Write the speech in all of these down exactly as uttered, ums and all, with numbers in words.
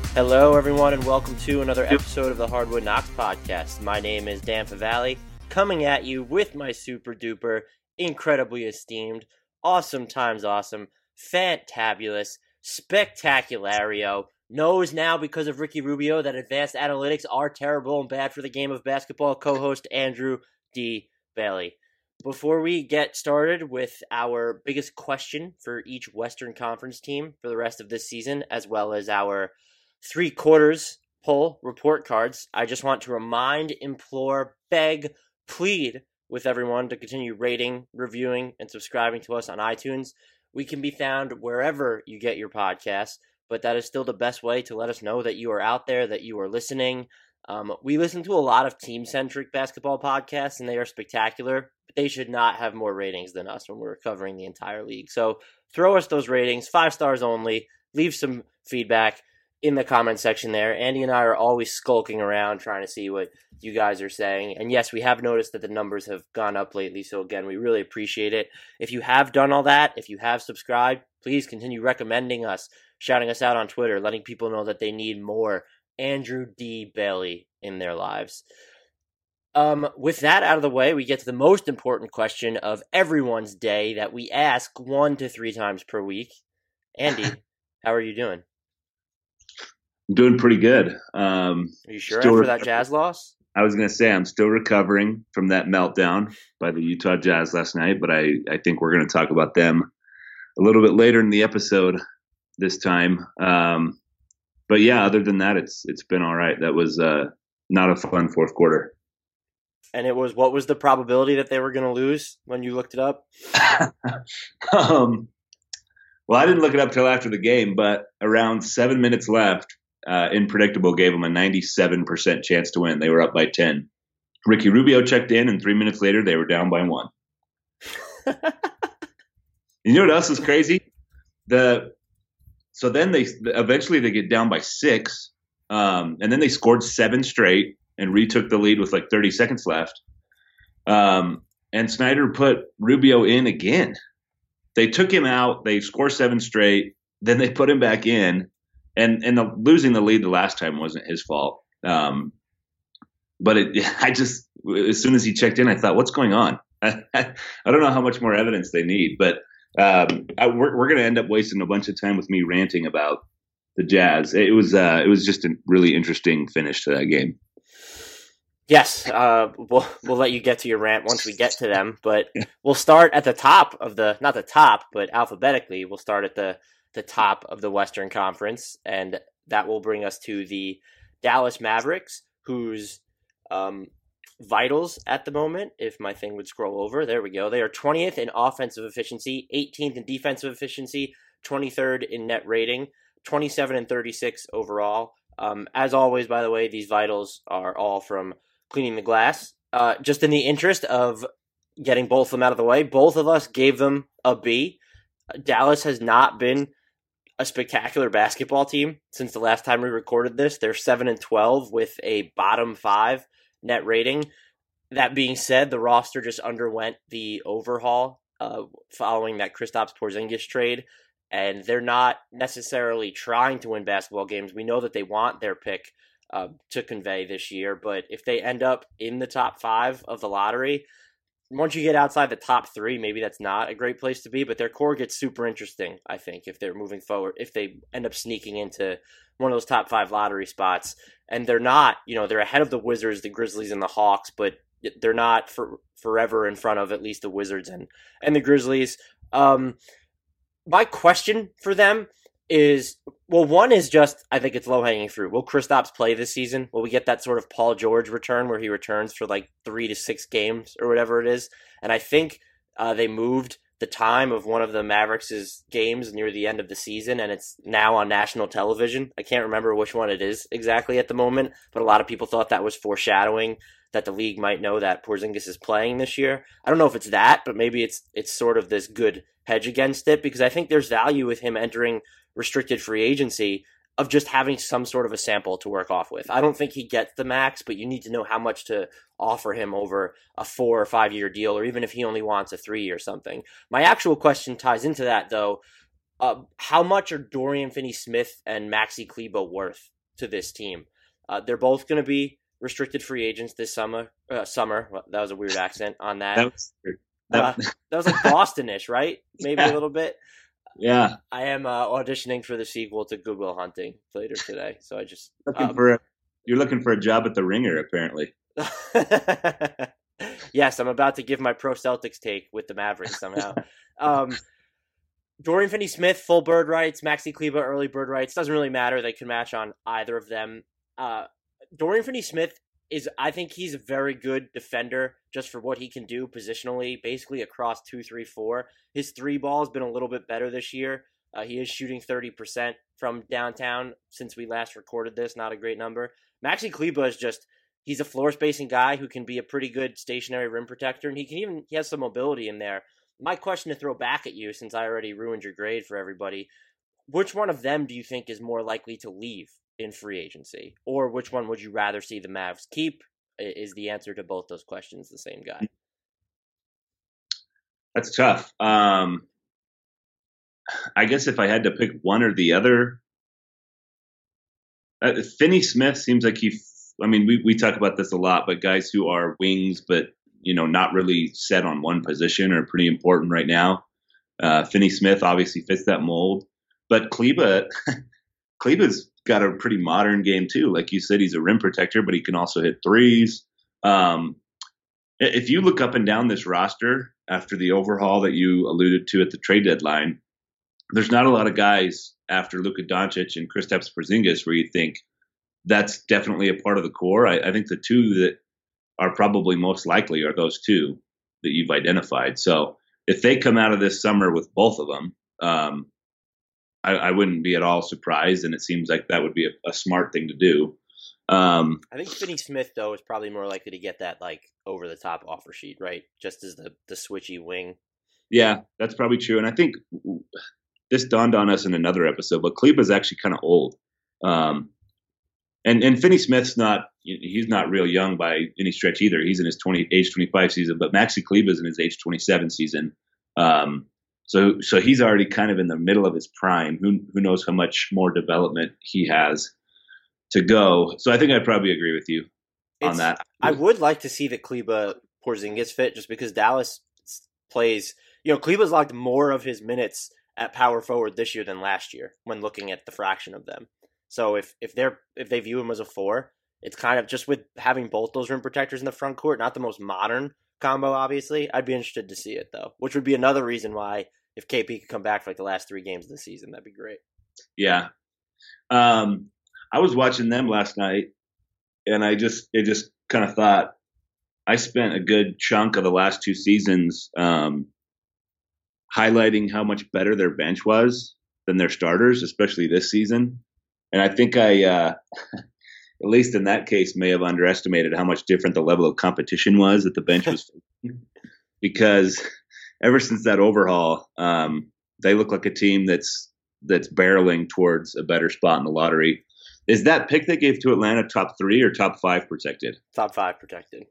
Hello, everyone, and welcome to another episode of the Hardwood Knocks podcast. My name is Dan Favale, coming at you with my super duper, incredibly esteemed, awesome times awesome, fantabulous, spectaculario, knows now because of Ricky Rubio that advanced analytics are terrible and bad for the game of basketball, co-host Andrew D. Bailey. Before we get started with our biggest question for each Western Conference team for the rest of this season, as well as our three quarters poll report cards, I just want to remind, implore, beg, plead with everyone to continue rating, reviewing, and subscribing to us on iTunes. We can be found wherever you get your podcasts, but that is still the best way to let us know that you are out there, that you are listening. Um, we listen to a lot of team-centric basketball podcasts, and they are spectacular, but they should not have more ratings than us when we're covering the entire league. So throw us those ratings, five stars only, leave some feedback in the comment section there. Andy and I are always skulking around trying to see what you guys are saying. And yes, we have noticed that the numbers have gone up lately. So again, we really appreciate it. If you have done all that, if you have subscribed, please continue recommending us, shouting us out on Twitter, letting people know that they need more Andrew D. Bailey in their lives. Um, with that out of the way, we get to the most important question of everyone's day that we ask one to three times per week. Andy, how are you doing? I'm doing pretty good. Um, Are you sure after re- that Jazz loss? I was going to say I'm still recovering from that meltdown by the Utah Jazz last night, but I, I think we're going to talk about them a little bit later in the episode this time. Um, but yeah, other than that, it's it's been all right. That was uh, not a fun fourth quarter. And it was, what was the probability that they were going to lose when you looked it up? um, well, I didn't look it up till after the game, but around seven minutes left, Uh, Inpredictable gave them a ninety-seven percent chance to win. They were up by ten. Ricky Rubio checked in, and three minutes later, they were down by one. You know what else is crazy? The so then they eventually they get down by six, um, and then they scored seven straight and retook the lead with like thirty seconds left. Um, and Snyder put Rubio in again. They took him out. They scored seven straight. Then they put him back in. And and the, losing the lead the last time wasn't his fault. Um, but it, I just, as soon as he checked in, I thought, what's going on? I, I don't know how much more evidence they need, but um, I, we're, we're going to end up wasting a bunch of time with me ranting about the Jazz. It was uh, it was just a really interesting finish to that game. Yes, uh, we'll we'll let you get to your rant once we get to them, but we'll start at the top of the, not the top, but alphabetically, we'll start at the the top of the Western Conference, and that will bring us to the Dallas Mavericks, whose um, vitals at the moment, if my thing would scroll over, there we go, they are twentieth in offensive efficiency, eighteenth in defensive efficiency, twenty-third in net rating, twenty-seven and thirty-six overall. Um, as always, by the way, these vitals are all from Cleaning the Glass. Uh, just in the interest of getting both of them out of the way, both of us gave them a B. Dallas has not been a spectacular basketball team since the last time we recorded this. They're seven and twelve with a bottom five net rating. That being said, the roster just underwent the overhaul uh, following that Kristaps Porzingis trade, and they're not necessarily trying to win basketball games. We know that they want their pick uh, to convey this year, but if they end up in the top five of the lottery, once you get outside the top three, maybe that's not a great place to be, but their core gets super interesting, I think, if they're moving forward, if they end up sneaking into one of those top five lottery spots. And they're not, you know, they're ahead of the Wizards, the Grizzlies, and the Hawks, but they're not for forever in front of at least the Wizards and, and the Grizzlies. Um, my question for them is, well, one is just, I think it's low-hanging fruit. Will Kristaps play this season? Will we get that sort of Paul George return where he returns for like three to six games or whatever it is? And I think uh, they moved the time of one of the Mavericks' games near the end of the season, and it's now on national television. I can't remember which one it is exactly at the moment, but a lot of people thought that was foreshadowing that the league might know that Porzingis is playing this year. I don't know if it's that, but maybe it's it's sort of this good hedge against it, because I think there's value with him entering restricted free agency of just having some sort of a sample to work off with. I don't think he gets the max, but you need to know how much to offer him over a four or five year deal, or even if he only wants a three or something. My actual question ties into that, though. Uh, how much are Dorian Finney-Smith and Maxi Kleber worth to this team. Uh, they're both going to be restricted free agents this summer. Uh, summer. Well, that was a weird accent on that. That was, that, uh, that was like Boston-ish, right? Maybe yeah. a little bit. Yeah. I am uh, auditioning for the sequel to Good Will Hunting later today, so I just looking um, for a, you're looking for a job at the Ringer, apparently. Yes, I'm about to give my pro Celtics take with the Mavericks somehow. um, Dorian Finney-Smith, full bird rights. Maxi Kleber, early bird rights. Doesn't really matter. They can match on either of them. Uh, Dorian Finney-Smith is, I think he's a very good defender just for what he can do positionally, basically across two, three, four. His three ball has been a little bit better this year. Uh, he is shooting thirty percent from downtown since we last recorded this. Not a great number. Maxi Kleber is just, he's a floor spacing guy who can be a pretty good stationary rim protector, and he can even, he has some mobility in there. My question to throw back at you, since I already ruined your grade for everybody, which one of them do you think is more likely to leave in free agency? Or which one would you rather see the Mavs keep? Is the answer to both those questions the same guy? That's tough. Um, I guess if I had to pick one or the other, uh, Finney-Smith seems like he, I mean, we, we talk about this a lot, but guys who are wings, but you know, not really set on one position are pretty important right now. Uh, Finney-Smith obviously fits that mold, but Kleber, Kleber's got a pretty modern game too. Like you said, he's a rim protector, but he can also hit threes. Um, if you look up and down this roster after the overhaul that you alluded to at the trade deadline, there's not a lot of guys after Luka Doncic and Kristaps Porzingis where you think that's definitely a part of the core. I, I think the two that are probably most likely are those two that you've identified. So if they come out of this summer with both of them, um, I, I wouldn't be at all surprised. And it seems like that would be a, a smart thing to do. Um, I think Finney-Smith, though, is probably more likely to get that like over the top offer sheet, right? Just as the, the switchy wing. Yeah, that's probably true. And I think this dawned on us in another episode, but Kleber's actually kind of old. Um, And and Finney-Smith's not, he's not real young by any stretch either. He's in his twenty age twenty-five season, but Maxi Kleber's in his age twenty-seven season. Um, so so he's already kind of in the middle of his prime. Who who knows how much more development he has to go. So I think I'd probably agree with you on It's, that. I would like to see the Kleber Porzingis fit just because Dallas plays, you know, Kleber's logged more of his minutes at power forward this year than last year when looking at the fraction of them. So if, if they're if they view him as a four, it's kind of just with having both those rim protectors in the front court, not the most modern combo, obviously. I'd be interested to see it though, which would be another reason why if K P could come back for like the last three games of the season, that'd be great. Yeah. Um, I was watching them last night and I just it just kind of thought I spent a good chunk of the last two seasons um, highlighting how much better their bench was than their starters, especially this season. And I think I, uh, at least in that case, may have underestimated how much different the level of competition was that the bench was. Because ever since that overhaul, um, they look like a team that's that's barreling towards a better spot in the lottery. Is that pick they gave to Atlanta top three or top five protected? Top five protected.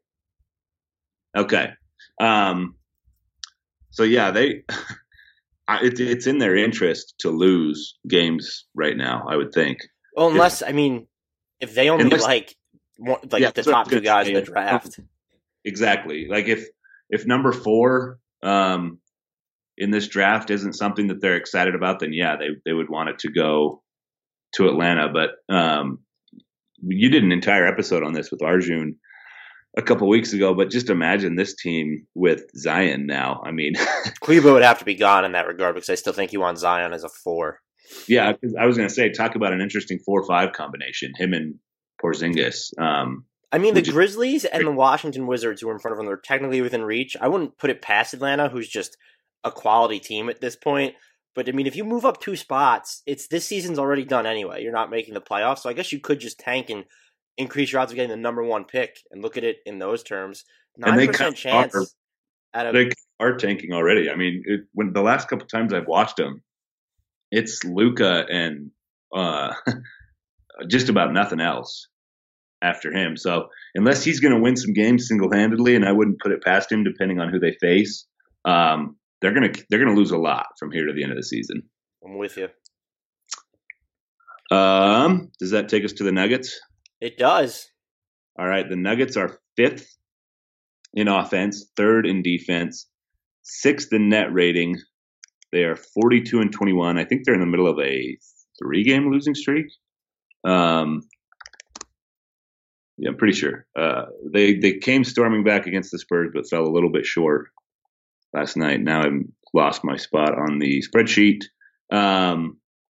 Okay. Um, so yeah, they. It, it's in their interest to lose games right now, I would think. Well, unless, I mean, if they only unless, like one, like yeah, the top two guys in the draft. Exactly. Like if if number four um, in this draft isn't something that they're excited about, then yeah, they, they would want it to go to Atlanta. But um, you did an entire episode on this with Arjun a couple weeks ago, but just imagine this team with Zion now. I mean, Kleber would have to be gone in that regard because I still think you want Zion as a four. Yeah, I was going to say, talk about an interesting four five combination, him and Porzingis. Um, I mean, the Grizzlies and the Washington Wizards, who are in front of them, they're technically within reach. I wouldn't put it past Atlanta, who's just a quality team at this point. But, I mean, if you move up two spots, it's this season's already done anyway. You're not making the playoffs, so I guess you could just tank and increase your odds of getting the number one pick and look at it in those terms. nine percent chance. Are, at a, they are tanking already. I mean, it, when the last couple times I've watched them, it's Luka and uh, just about nothing else after him. So unless he's going to win some games single-handedly, and I wouldn't put it past him depending on who they face, um, they're going to they're going to lose a lot from here to the end of the season. I'm with you. Um, does that take us to the Nuggets? It does. All right, the Nuggets are fifth in offense, third in defense, sixth in net rating. They are forty-two and twenty-one. I think they're in the middle of a three-game losing streak. Um, yeah, I'm pretty sure. Uh, they they came storming back against the Spurs, but fell a little bit short last night. Now I've lost my spot on the spreadsheet. Um,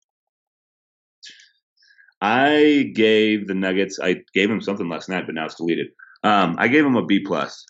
I gave the Nuggets. I gave them something last night, but now it's deleted. Um, I gave them a B plus.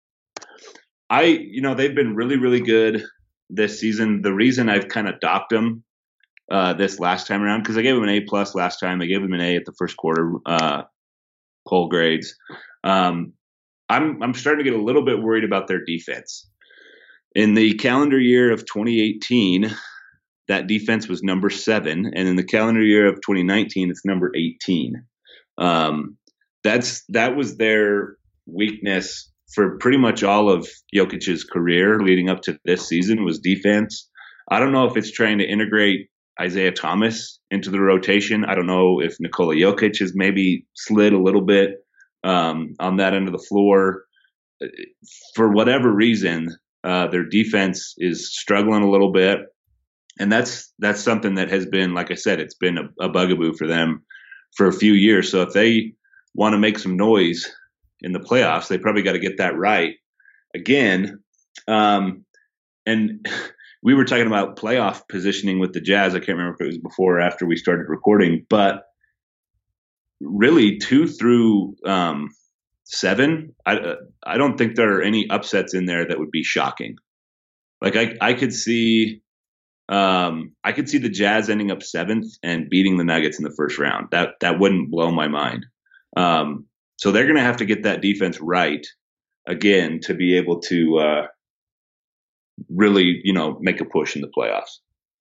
I, you know, they've been really, really good this season. The reason I've kind of docked them uh, this last time around, because I gave them an A plus last time. I gave them an A at the first quarter uh, poll grades. Um, I'm I'm starting to get a little bit worried about their defense. In the calendar year of twenty eighteen, that defense was number seven, and in the calendar year of twenty nineteen, it's number eighteen. Um, that's that was their weakness for pretty much all of Jokic's career leading up to this season was defense. I don't know if it's trying to integrate Isaiah Thomas into the rotation. I don't know if Nikola Jokic has maybe slid a little bit um, on that end of the floor. For whatever reason, uh, their defense is struggling a little bit. And that's that's something that has been, like I said, it's been a, a bugaboo for them for a few years. So if they want to make some noise in the playoffs, they probably got to get that right again. Um, and we were talking about playoff positioning with the Jazz. I can't remember if it was before or after we started recording, but really two through um, seven, I, uh, I don't think there are any upsets in there that would be shocking. Like I, I could see, um, I could see the Jazz ending up seventh and beating the Nuggets in the first round. That that wouldn't blow my mind. Um, so they're going to have to get that defense right again to be able to uh, really, you know, make a push in the playoffs.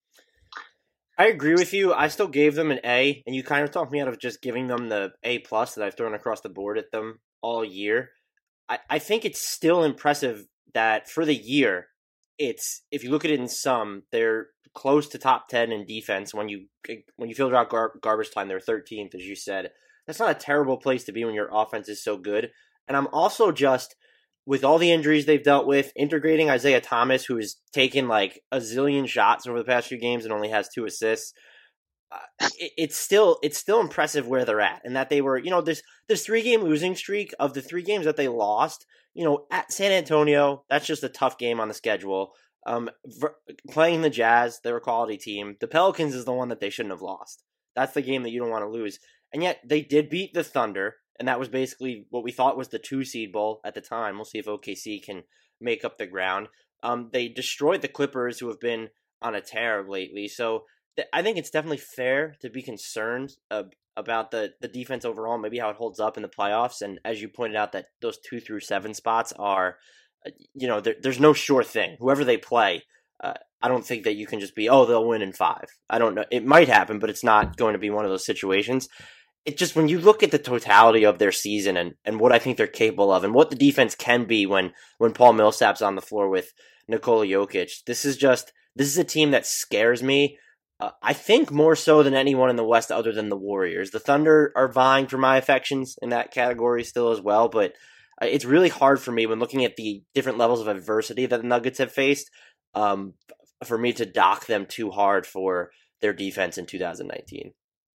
I agree with you. I still gave them an A, and you kind of talked me out of just giving them the A plus that I've thrown across the board at them all year. I, I think it's still impressive that for the year, it's if you look at it in sum, they're close to top ten in defense. When you when you filter out gar- garbage time, they're thirteenth, as you said. That's not a terrible place to be when your offense is so good. And I'm also just, with all the injuries they've dealt with, integrating Isaiah Thomas, who has taken like a zillion shots over the past few games and only has two assists. Uh, it, it's still it's still impressive where they're at, and that they were, you know, this this three game losing streak of the three games that they lost, you know, at San Antonio, that's just a tough game on the schedule. Um, ver- playing the Jazz, they're a quality team. The Pelicans is the one that they shouldn't have lost. That's the game that you don't want to lose. And yet they did beat the Thunder, and that was basically what we thought was the two seed bowl at the time. We'll see if O K C can make up the ground. Um, they destroyed the Clippers, who have been on a tear lately. So th- I think it's definitely fair to be concerned uh, about the, the defense overall, maybe how it holds up in the playoffs. And as you pointed out, that those two through seven spots are, uh, you know, there, there's no sure thing. Whoever they play, uh, I don't think that you can just be, oh, they'll win in five. I don't know. It might happen, but it's not going to be one of those situations. It just, when you look at the totality of their season and, and what I think they're capable of and what the defense can be when, when Paul Millsap's on the floor with Nikola Jokic, this is just, this is a team that scares me. Uh, I think more so than anyone in the West other than the Warriors. The Thunder are vying for my affections in that category still as well, but it's really hard for me when looking at the different levels of adversity that the Nuggets have faced, um, for me to dock them too hard for their defense in two thousand nineteen.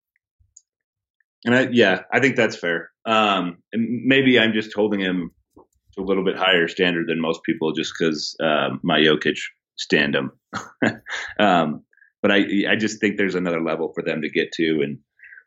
And I, yeah, I think that's fair. Um, and maybe I'm just holding him to a little bit higher standard than most people just because uh, my Jokic stand him. um, but I, I just think there's another level for them to get to. And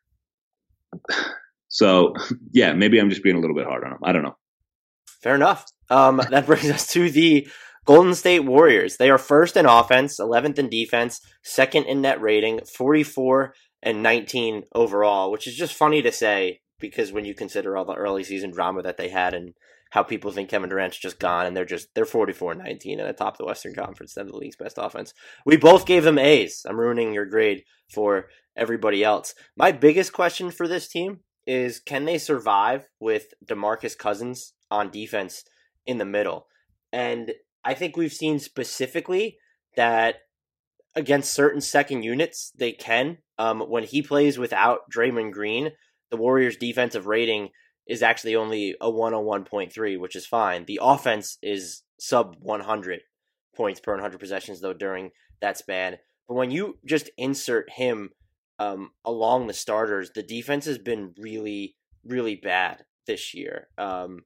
so, yeah, maybe I'm just being a little bit hard on them. I don't know. Fair enough. Um, that brings us to the Golden State Warriors. They are first in offense, eleventh in defense, second in net rating, forty-four and nineteen overall, which is just funny to say because when you consider all the early season drama that they had and how people think Kevin Durant's just gone and they're just they're forty-four and nineteen and atop the Western Conference, then the league's best offense. We both gave them A's. I'm ruining your grade for everybody else. My biggest question for this team is, can they survive with DeMarcus Cousins on defense in the middle? And I think we've seen specifically that against certain second units, they can. Um, when he plays without Draymond Green, the Warriors' defensive rating is actually only a one oh one point three, which is fine. The offense is sub one hundred points per one hundred possessions, though, during that span. But when you just insert him um, along the starters, the defense has been really, really bad this year. Um,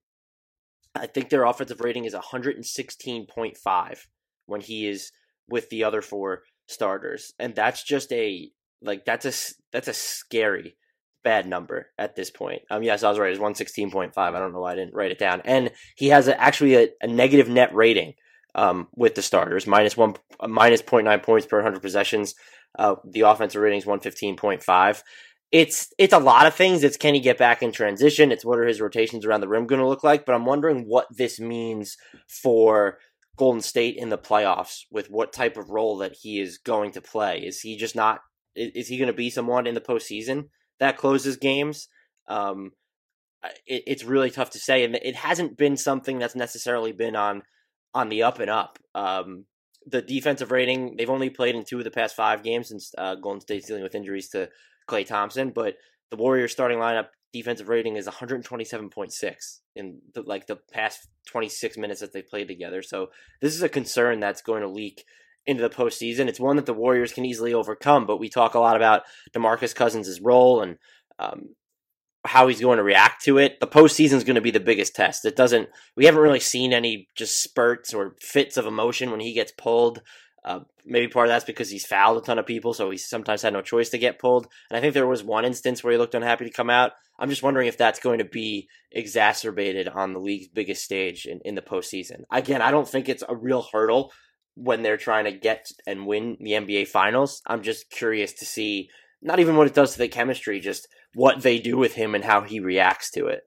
I think their offensive rating is one sixteen point five when he is with the other four starters. And that's just a, like, that's a, that's a scary bad number at this point. Um, yes, I was right. It's one sixteen point five. I don't know why I didn't write it down. And he has a, actually a, a negative net rating um, with the starters, minus one, uh, minus zero point nine points per one hundred possessions. Uh, the offensive rating is one fifteen point five. It's it's a lot of things. It's can he get back in transition? It's what are his rotations around the rim going to look like? But I'm wondering what this means for Golden State in the playoffs with what type of role that he is going to play. Is he just not? Is, is he going to be someone in the postseason that closes games? Um, it, it's really tough to say, and it hasn't been something that's necessarily been on on the up and up. Um, the defensive rating, they've only played in two of the past five games since uh, Golden State's dealing with injuries to Klay Thompson, but the Warriors starting lineup defensive rating is one twenty-seven point six in the, like the past twenty-six minutes that they played together. So this is a concern that's going to leak into the postseason. It's one that the Warriors can easily overcome, but we talk a lot about DeMarcus Cousins' role and um, how he's going to react to it. The postseason is going to be the biggest test. It doesn't, we haven't really seen any just spurts or fits of emotion when he gets pulled. Uh, maybe part of that's because he's fouled a ton of people, so he sometimes had no choice to get pulled. And I think there was one instance where he looked unhappy to come out. I'm just wondering if that's going to be exacerbated on the league's biggest stage in, in the postseason. Again, I don't think it's a real hurdle when they're trying to get and win the N B A Finals. I'm just curious to see not even what it does to the chemistry, just what they do with him and how he reacts to it.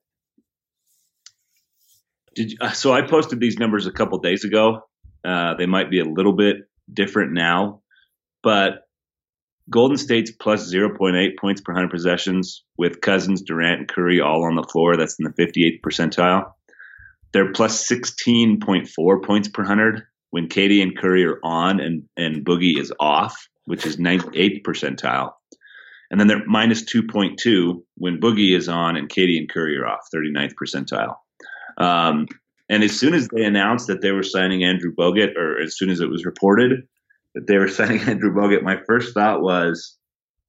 Did you, so I posted these numbers a couple days ago. Uh, they might be a little bit different now, but Golden State's plus zero point eight points per one hundred possessions with Cousins, Durant, and Curry all on the floor. That's in the fifty-eighth percentile. They're plus sixteen point four points per one hundred when Katie and Curry are on and, and Boogie is off, which is ninety-eighth percentile. And then they're minus two point two when Boogie is on and Katie and Curry are off, thirty-ninth percentile. Um, and as soon as they announced that they were signing Andrew Bogut, or as soon as it was reported that they were signing Andrew Bogut, my first thought was,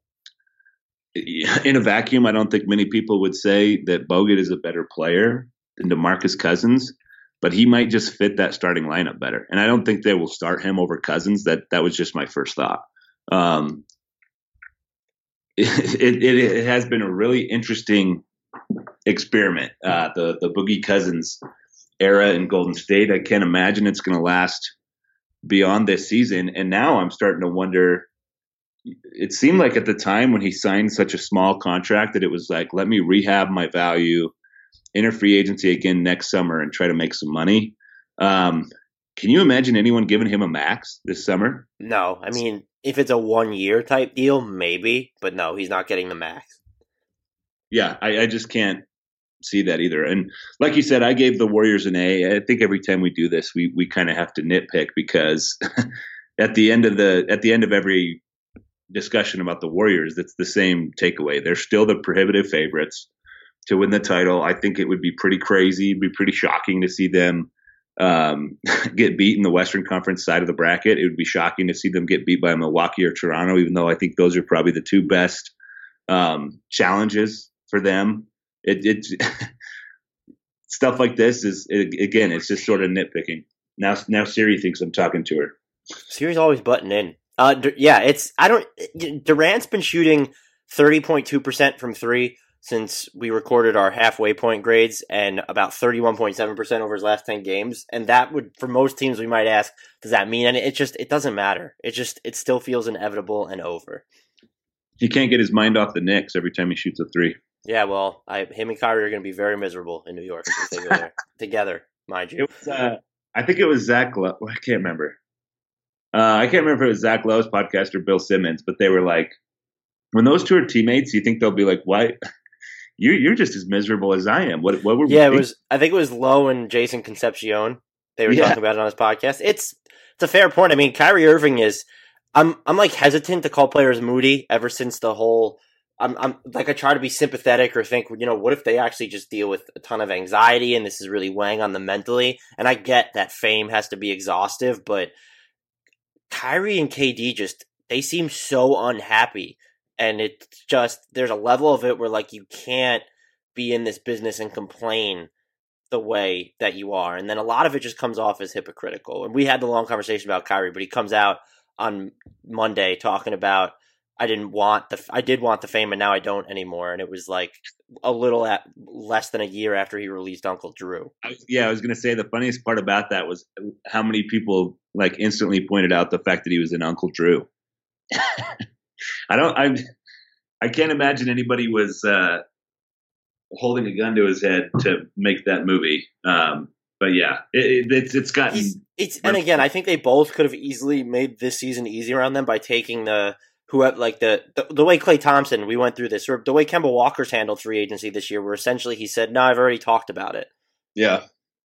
in a vacuum, I don't think many people would say that Bogut is a better player than DeMarcus Cousins, but he might just fit that starting lineup better. And I don't think they will start him over Cousins. That that was just my first thought. Um, it, it, it has been a really interesting experiment, uh, the, the Boogie Cousins era in Golden State. I can't imagine it's going to last beyond this season. And now I'm starting to wonder, it seemed like at the time when he signed such a small contract that it was like, let me rehab my value, enter free agency again next summer and try to make some money. Um, can you imagine anyone giving him a max this summer? No, I mean, if it's a one year type deal, maybe, but no, he's not getting the max. Yeah, I, I just can't see that either. And like you said, I gave the Warriors an A. I think every time we do this, we we kind of have to nitpick because at the end of the at the end of every discussion about the Warriors, that's the same takeaway. They're still the prohibitive favorites to win the title. I think it would be pretty crazy, be pretty shocking to see them um, get beat in the Western Conference side of the bracket. It would be shocking to see them get beat by Milwaukee or Toronto, even though I think those are probably the two best um, challenges for them. It, it's stuff like this is it, again, it's just sort of nitpicking. Now, now Siri thinks I'm talking to her. Siri's always butting in. Uh, yeah, it's I don't. Durant's been shooting thirty point two percent from three since we recorded our halfway point grades, and about thirty-one point seven percent over his last ten games. And that would, for most teams, we might ask, does that mean? And it just it doesn't matter. It just it still feels inevitable and over. He can't get his mind off the Knicks every time he shoots a three. Yeah, well, I, him and Kyrie are going to be very miserable in New York if they go there together, mind you. It was, uh, I think it was Zach Lowe. I can't remember. Uh, I can't remember if it was Zach Lowe's podcast or Bill Simmons, but they were like, when those two are teammates, you think they'll be like, "Why? You're you're just as miserable as I am." What what were we yeah, thinking? It was. I think it was Lowe and Jason Concepcion. They were Yeah. talking about it on his podcast. It's it's a fair point. I mean, Kyrie Irving is I'm I'm like hesitant to call players moody ever since the whole. I'm I'm like I try to be sympathetic or think, you know, what if they actually just deal with a ton of anxiety and this is really weighing on them mentally? And I get that fame has to be exhaustive, but Kyrie and K D just they seem so unhappy, and it's just there's a level of it where like you can't be in this business and complain the way that you are. And then a lot of it just comes off as hypocritical. And we had the long conversation about Kyrie, but he comes out on Monday talking about I didn't want the I did want the fame and now I don't anymore. And it was like a little at less than a year after he released Uncle Drew. I, yeah, I was going to say the funniest part about that was how many people like instantly pointed out the fact that he was in Uncle Drew. I don't I I can't imagine anybody was uh holding a gun to his head to make that movie. Um, but yeah, it, it, it's it's gotten. He's, it's and again, I think they both could have easily made this season easier on them by taking the who like the, the the way Klay Thompson. We went through this, or the way Kemba Walker's handled free agency this year, where essentially he said, "No, I've already talked about it." Yeah,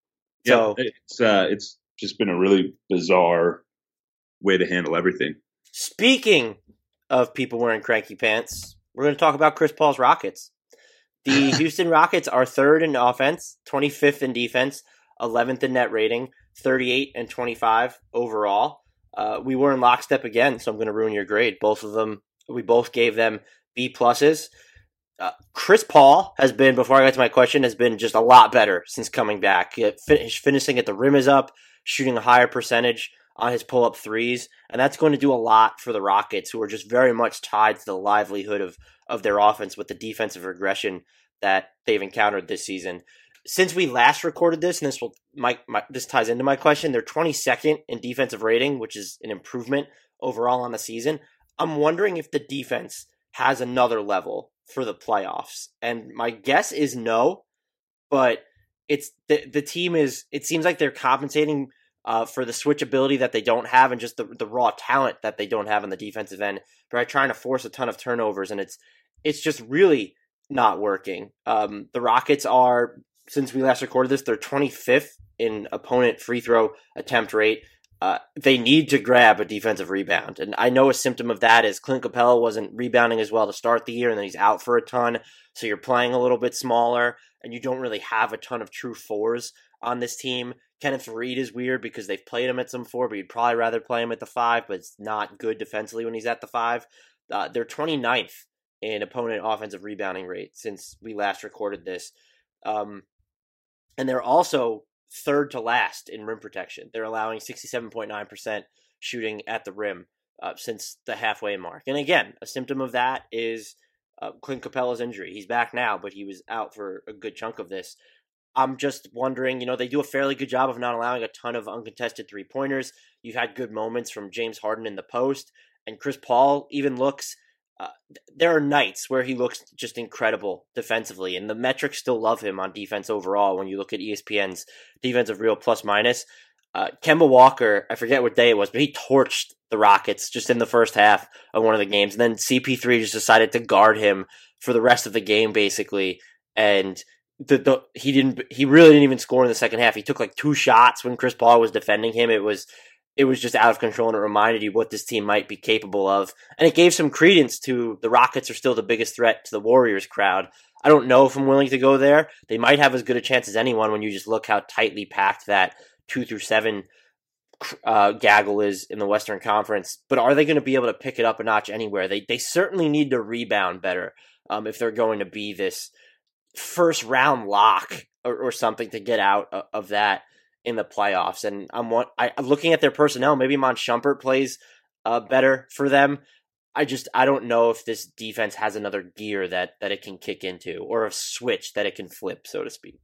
so yeah, it's uh, it's just been a really bizarre way to handle everything. Speaking of people wearing cranky pants, we're going to talk about Chris Paul's Rockets. The Houston Rockets are third in offense, twenty-fifth in defense, eleventh in net rating, thirty-eight and twenty-five overall. Uh, we were in lockstep again, so I'm going to ruin your grade. Both of them, we both gave them B pluses. Uh, Chris Paul has been, before I get to my question, has been just a lot better since coming back. Finish, finishing at the rim is up, shooting a higher percentage on his pull-up threes, and that's going to do a lot for the Rockets, who are just very much tied to the livelihood of, of their offense with the defensive regression that they've encountered this season. Since we last recorded this, and this will my, my this ties into my question, they're twenty-second in defensive rating, which is an improvement overall on the season. I'm wondering if the defense has another level for the playoffs, and my guess is no, but it's the the team is. It seems like they're compensating uh, for the switchability that they don't have, and just the the raw talent that they don't have on the defensive end by trying to force a ton of turnovers, and it's it's just really not working. Um, the Rockets are, since we last recorded this, they're twenty-fifth in opponent free throw attempt rate. Uh, they need to grab a defensive rebound. And I know a symptom of that is Clint Capella wasn't rebounding as well to start the year, and then he's out for a ton. So you're playing a little bit smaller, and you don't really have a ton of true fours on this team. Kenneth Faried is weird because they've played him at some four, but you'd probably rather play him at the five, but it's not good defensively when he's at the five. Uh, they're twenty-ninth in opponent offensive rebounding rate since we last recorded this. Um, and they're also third to last in rim protection. They're allowing sixty-seven point nine percent shooting at the rim uh, since the halfway mark. And again, a symptom of that is uh, Clint Capella's injury. He's back now, but he was out for a good chunk of this. I'm just wondering, you know, they do a fairly good job of not allowing a ton of uncontested three-pointers. You've had good moments from James Harden in the post, and Chris Paul even looks Uh, there are nights where he looks just incredible defensively, and the metrics still love him on defense overall. When you look at E S P N's defensive real plus minus, uh, Kemba Walker, I forget what day it was, but he torched the Rockets just in the first half of one of the games. And then C P three just decided to guard him for the rest of the game, basically. And the, the he didn't, he really didn't even score in the second half. He took like two shots when Chris Paul was defending him. It was It was just out of control, and it reminded you what this team might be capable of. And it gave some credence to the Rockets are still the biggest threat to the Warriors crowd. I don't know if I'm willing to go there. They might have as good a chance as anyone when you just look how tightly packed that two through seven uh, gaggle is in the Western Conference. But are they going to be able to pick it up a notch anywhere? They they certainly need to rebound better um, if they're going to be this first round lock or, or something to get out of, of that in the playoffs. And I'm one, I, I'm looking at their personnel. Maybe Mon Shumpert plays uh, better for them. I just I don't know if this defense has another gear that that it can kick into, or a switch that it can flip, so to speak.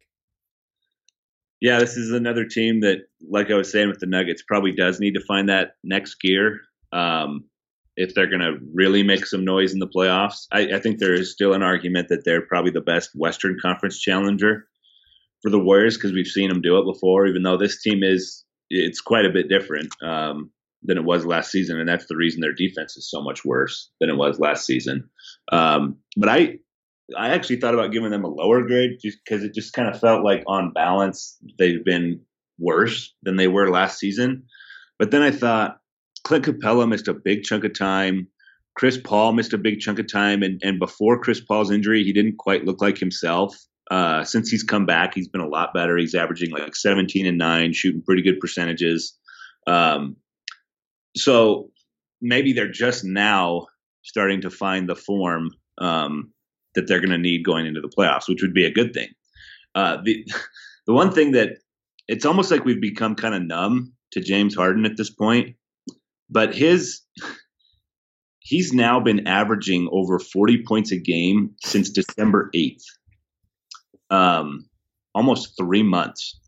Yeah, this is another team that, like I was saying with the Nuggets, probably does need to find that next gear um, if they're going to really make some noise in the playoffs. I, I think there is still an argument that they're probably the best Western Conference challenger for the Warriors, because we've seen them do it before, even though this team is, it's quite a bit different um, than it was last season. And that's the reason their defense is so much worse than it was last season. Um, but I, I actually thought about giving them a lower grade just because it just kind of felt like on balance, they've been worse than they were last season. But then I thought, Clint Capella missed a big chunk of time. Chris Paul missed a big chunk of time. And, and before Chris Paul's injury, he didn't quite look like himself. Uh, since he's come back, he's been a lot better. He's averaging like seventeen and nine, shooting pretty good percentages. Um, so maybe they're just now starting to find the form um, that they're going to need going into the playoffs, which would be a good thing. Uh, the the one thing that it's almost like we've become kind of numb to James Harden at this point, but his he's now been averaging over forty points a game since December eighth. Um, almost three months.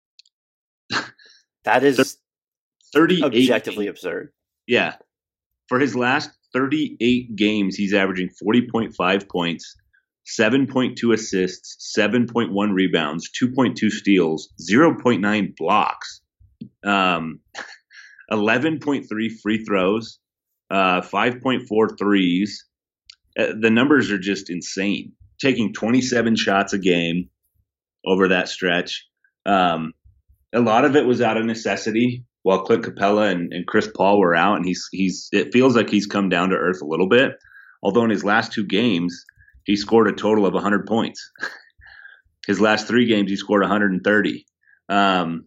That is thirty-eight objectively games. absurd. Yeah. For his last thirty-eight games, he's averaging forty point five points, seven point two assists, seven point one rebounds, two point two steals, zero point nine blocks, um, eleven point three free throws, uh, five point four threes. Uh, the numbers are just insane. Taking twenty-seven shots a game over that stretch. Um, a lot of it was out of necessity while Clint Capella and, and Chris Paul were out, and he's he's it feels like he's come down to earth a little bit. Although in his last two games, he scored a total of one hundred points. His last three games, he scored one hundred thirty. Um,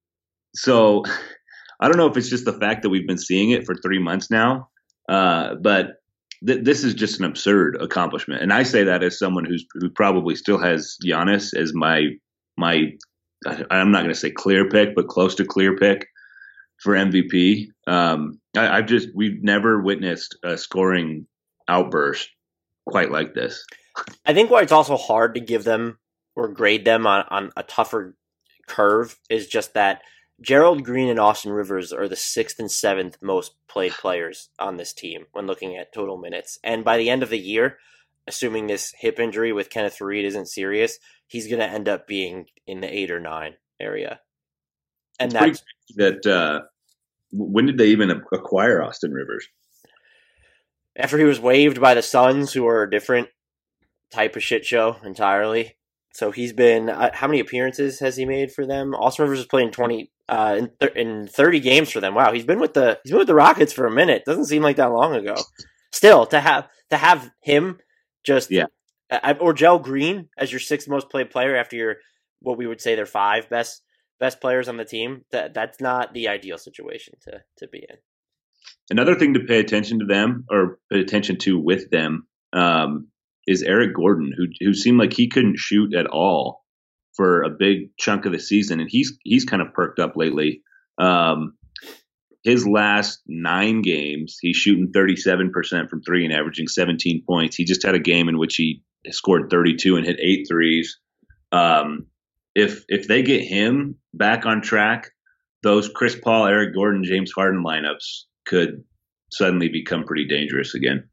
so I don't know if it's just the fact that we've been seeing it for three months now, uh, but th- this is just an absurd accomplishment. And I say that as someone who's who probably still has Giannis as my my I'm not going to say clear pick, but close to clear pick for M V P. Um, I, I've just we've never witnessed a scoring outburst quite like this. I think why it's also hard to give them or grade them on, on a tougher curve is just that Gerald Green and Austin Rivers are the sixth and seventh most played players on this team when looking at total minutes. And by the end of the year, assuming this hip injury with Kenneth Faried isn't serious, he's going to end up being in the eight or nine area. And it's that's that. Uh, when did they even acquire Austin Rivers? After he was waived by the Suns, who are a different type of shit show entirely. So he's been, uh, how many appearances has he made for them? Austin Rivers has played in twenty, uh, in, th- in thirty games for them. Wow, he's been with the he's been with the Rockets for a minute. Doesn't seem like that long ago. Still, to have to have him just yeah, uh, or Gerald Green as your sixth most played player after your what we would say they're five best best players on the team. That that's not the ideal situation to to be in. Another thing to pay attention to them or pay attention to with them um, is Eric Gordon, who who seemed like he couldn't shoot at all for a big chunk of the season, and he's he's kind of perked up lately. Um, his last nine games, he's shooting thirty-seven percent from three and averaging seventeen points. He just had a game in which he scored thirty-two and hit eight threes. Um, if if they get him back on track, those Chris Paul, Eric Gordon, James Harden lineups could suddenly become pretty dangerous again.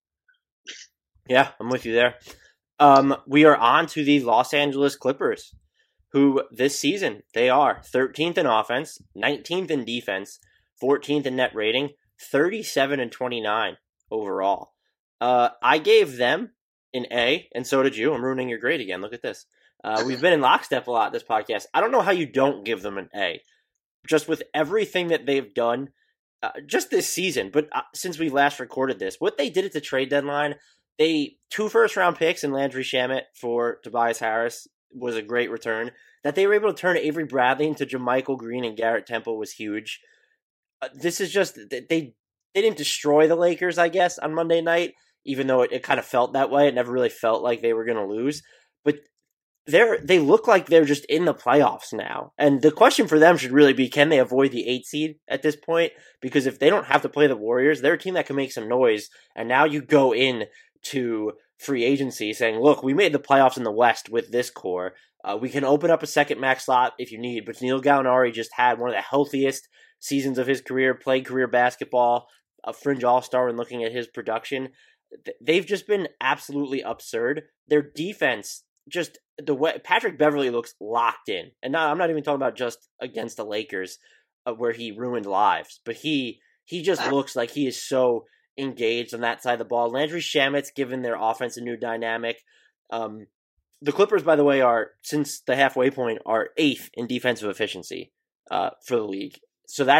Yeah, I'm with you there. Um, we are on to the Los Angeles Clippers, who this season, they are thirteenth in offense, nineteenth in defense, fourteenth in net rating, thirty-seven and twenty-nine overall. Uh, I gave them an A, and so did you. I'm ruining your grade again. Look at this. Uh, we've been in lockstep a lot this podcast. I don't know how you don't give them an A. Just with everything that they've done, uh, just this season, but uh, since we last recorded this, what they did at the trade deadline, they two first round picks and Landry Shamet for Tobias Harris was a great return. That they were able to turn Avery Bradley into JaMychal Green and Garrett Temple was huge. Uh, this is just they they didn't destroy the Lakers, I guess, on Monday night, even though it, it kind of felt that way. It never really felt like they were going to lose, but they're they look like they're just in the playoffs now. And the question for them should really be, can they avoid the eight seed at this point? Because if they don't have to play the Warriors, they're a team that can make some noise. And now you go in to free agency saying, look, we made the playoffs in the West with this core. Uh, we can open up a second max slot if you need, but Neil Gallinari just had one of the healthiest seasons of his career, played career basketball, a fringe all-star when looking at his production. They've just been absolutely absurd. Their defense, just the way Patrick Beverley looks locked in. And now I'm not even talking about just against the Lakers uh, where he ruined lives, but he he just looks like he is so engaged on that side of the ball. Landry Shamet's given their offense a new dynamic. Um, the Clippers, by the way, are, since the halfway point, are eighth in defensive efficiency uh, for the league. So that's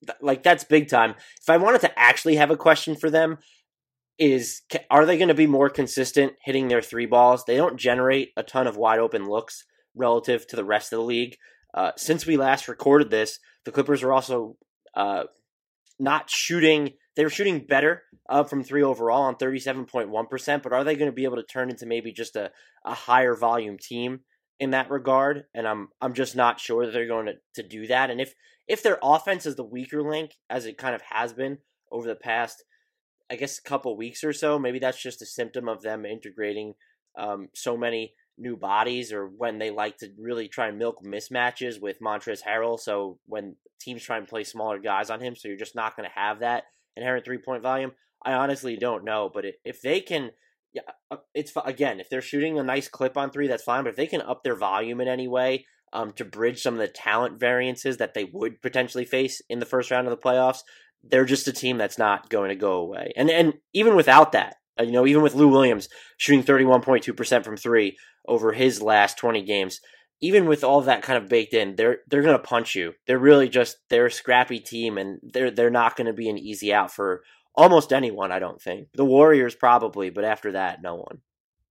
like that's big time. If I wanted to actually have a question for them, is are they going to be more consistent hitting their three balls? They don't generate a ton of wide open looks relative to the rest of the league. Uh, since we last recorded this, the Clippers are also uh, not shooting. They were shooting better uh, from three overall on thirty-seven point one percent, but are they going to be able to turn into maybe just a, a higher volume team in that regard? And I'm I'm just not sure that they're going to, to do that. And if, if their offense is the weaker link, as it kind of has been over the past, I guess, a couple weeks or so, maybe that's just a symptom of them integrating um, so many new bodies, or when they like to really try and milk mismatches with Montrezl Harrell. So when teams try and play smaller guys on him, so you're just not going to have that inherent three-point volume. I honestly don't know, but if they can, yeah, it's again, if they're shooting a nice clip on three, that's fine. But if they can up their volume in any way um, to bridge some of the talent variances that they would potentially face in the first round of the playoffs, they're just a team that's not going to go away. And and even without that, you know, even with Lou Williams shooting thirty-one point two percent from three over his last twenty games, even with all of that kind of baked in, they're they're going to punch you. They're really just they're a scrappy team, and they're they're not going to be an easy out for almost anyone, I don't think. The Warriors probably, but after that, no one.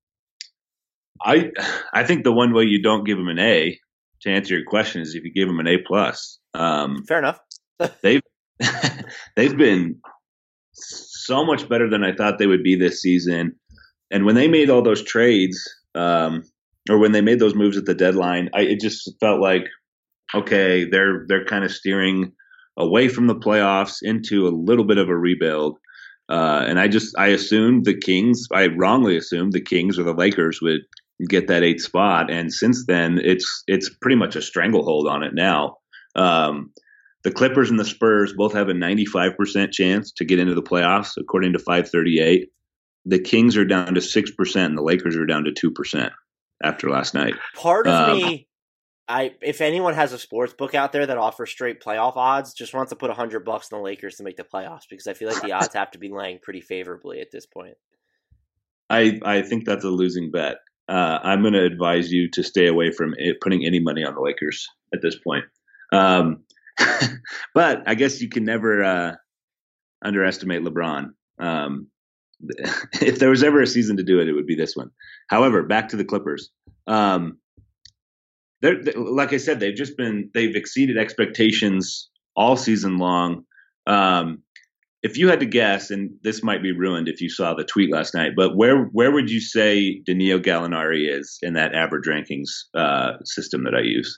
I I think the one way you don't give them an A, to answer your question, is if you give them an A plus. Um, Fair enough. they've they've been so much better than I thought they would be this season. And when they made all those trades, um, or when they made those moves at the deadline, I, it just felt like, okay, they're they're kind of steering away from the playoffs into a little bit of a rebuild. Uh, and I just I assumed the Kings, I wrongly assumed the Kings or the Lakers would get that eighth spot. And since then, it's it's pretty much a stranglehold on it now. Um, The Clippers and the Spurs both have a ninety-five percent chance to get into the playoffs, according to five thirty-eight. The Kings are down to six percent, and the Lakers are down to two percent after last night. Part of um, me, I if anyone has a sports book out there that offers straight playoff odds, just wants to put one hundred bucks on the Lakers to make the playoffs, because I feel like the odds have to be laying pretty favorably at this point. I, I think that's a losing bet. Uh, I'm going to advise you to stay away from it, putting any money on the Lakers at this point. Um But I guess you can never uh, underestimate LeBron. Um, if there was ever a season to do it, it would be this one. However, back to the Clippers. Um, they're, they, like I said, they've just been they've exceeded expectations all season long. Um, if you had to guess, and this might be ruined if you saw the tweet last night, but where where would you say Danilo Gallinari is in that average rankings uh, system that I use?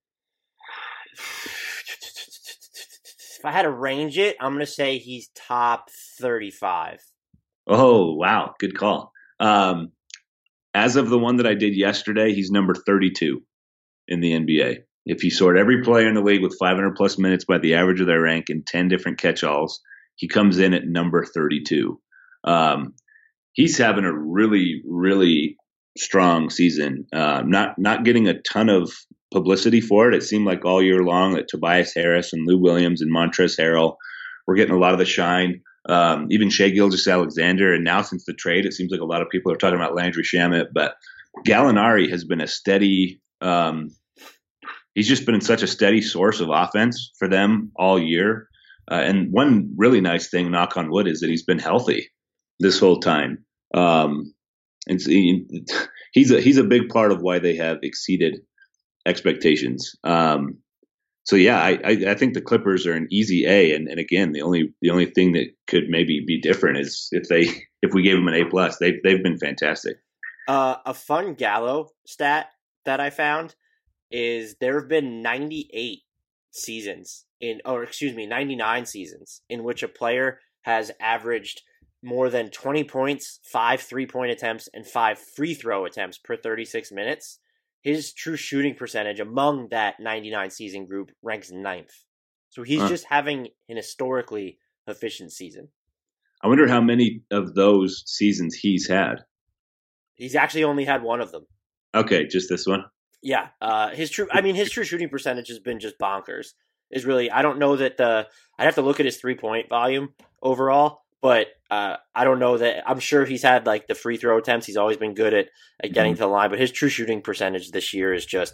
If I had to range it, I'm going to say he's top thirty-five. Oh, wow. Good call. Um, as of the one that I did yesterday, he's number thirty-two in the N B A. If you sort every player in the league with five hundred plus minutes by the average of their rank and ten different catch-alls, he comes in at number thirty-two. Um, he's having a really, really strong season. Uh, not not getting a ton of publicity for it. It seemed like all year long that Tobias Harris and Lou Williams and Montrezl Harrell were getting a lot of the shine. Um, even Shai Gilgeous-Alexander, and now since the trade, it seems like a lot of people are talking about Landry Shamet. But Gallinari has been a steady. Um, he's just been such a steady source of offense for them all year. Uh, and one really nice thing, knock on wood, is that he's been healthy this whole time. Um, and so he, he's a he's a big part of why they have exceeded expectations. Um, so yeah, I, I, I think the Clippers are an easy A, and, and again, the only the only thing that could maybe be different is if they if we gave them an A plus. They've they've been fantastic. Uh, a fun Gallo stat that I found is there have been ninety-eight seasons in, or excuse me, ninety-nine seasons in which a player has averaged more than twenty points, five three-point attempts, and five free throw attempts per thirty-six minutes. His true shooting percentage among that ninety-nine season group ranks ninth. So he's huh. just having an historically efficient season. I wonder how many of those seasons he's had. He's actually only had one of them. Okay, just this one? Yeah. Uh, his true, I mean, his true shooting percentage has been just bonkers. Is really, I don't know that the, I'd have to look at his three-point volume overall, but uh, I don't know that, I'm sure he's had like the free throw attempts. He's always been good at, at getting mm-hmm. to the line, but his true shooting percentage this year is just,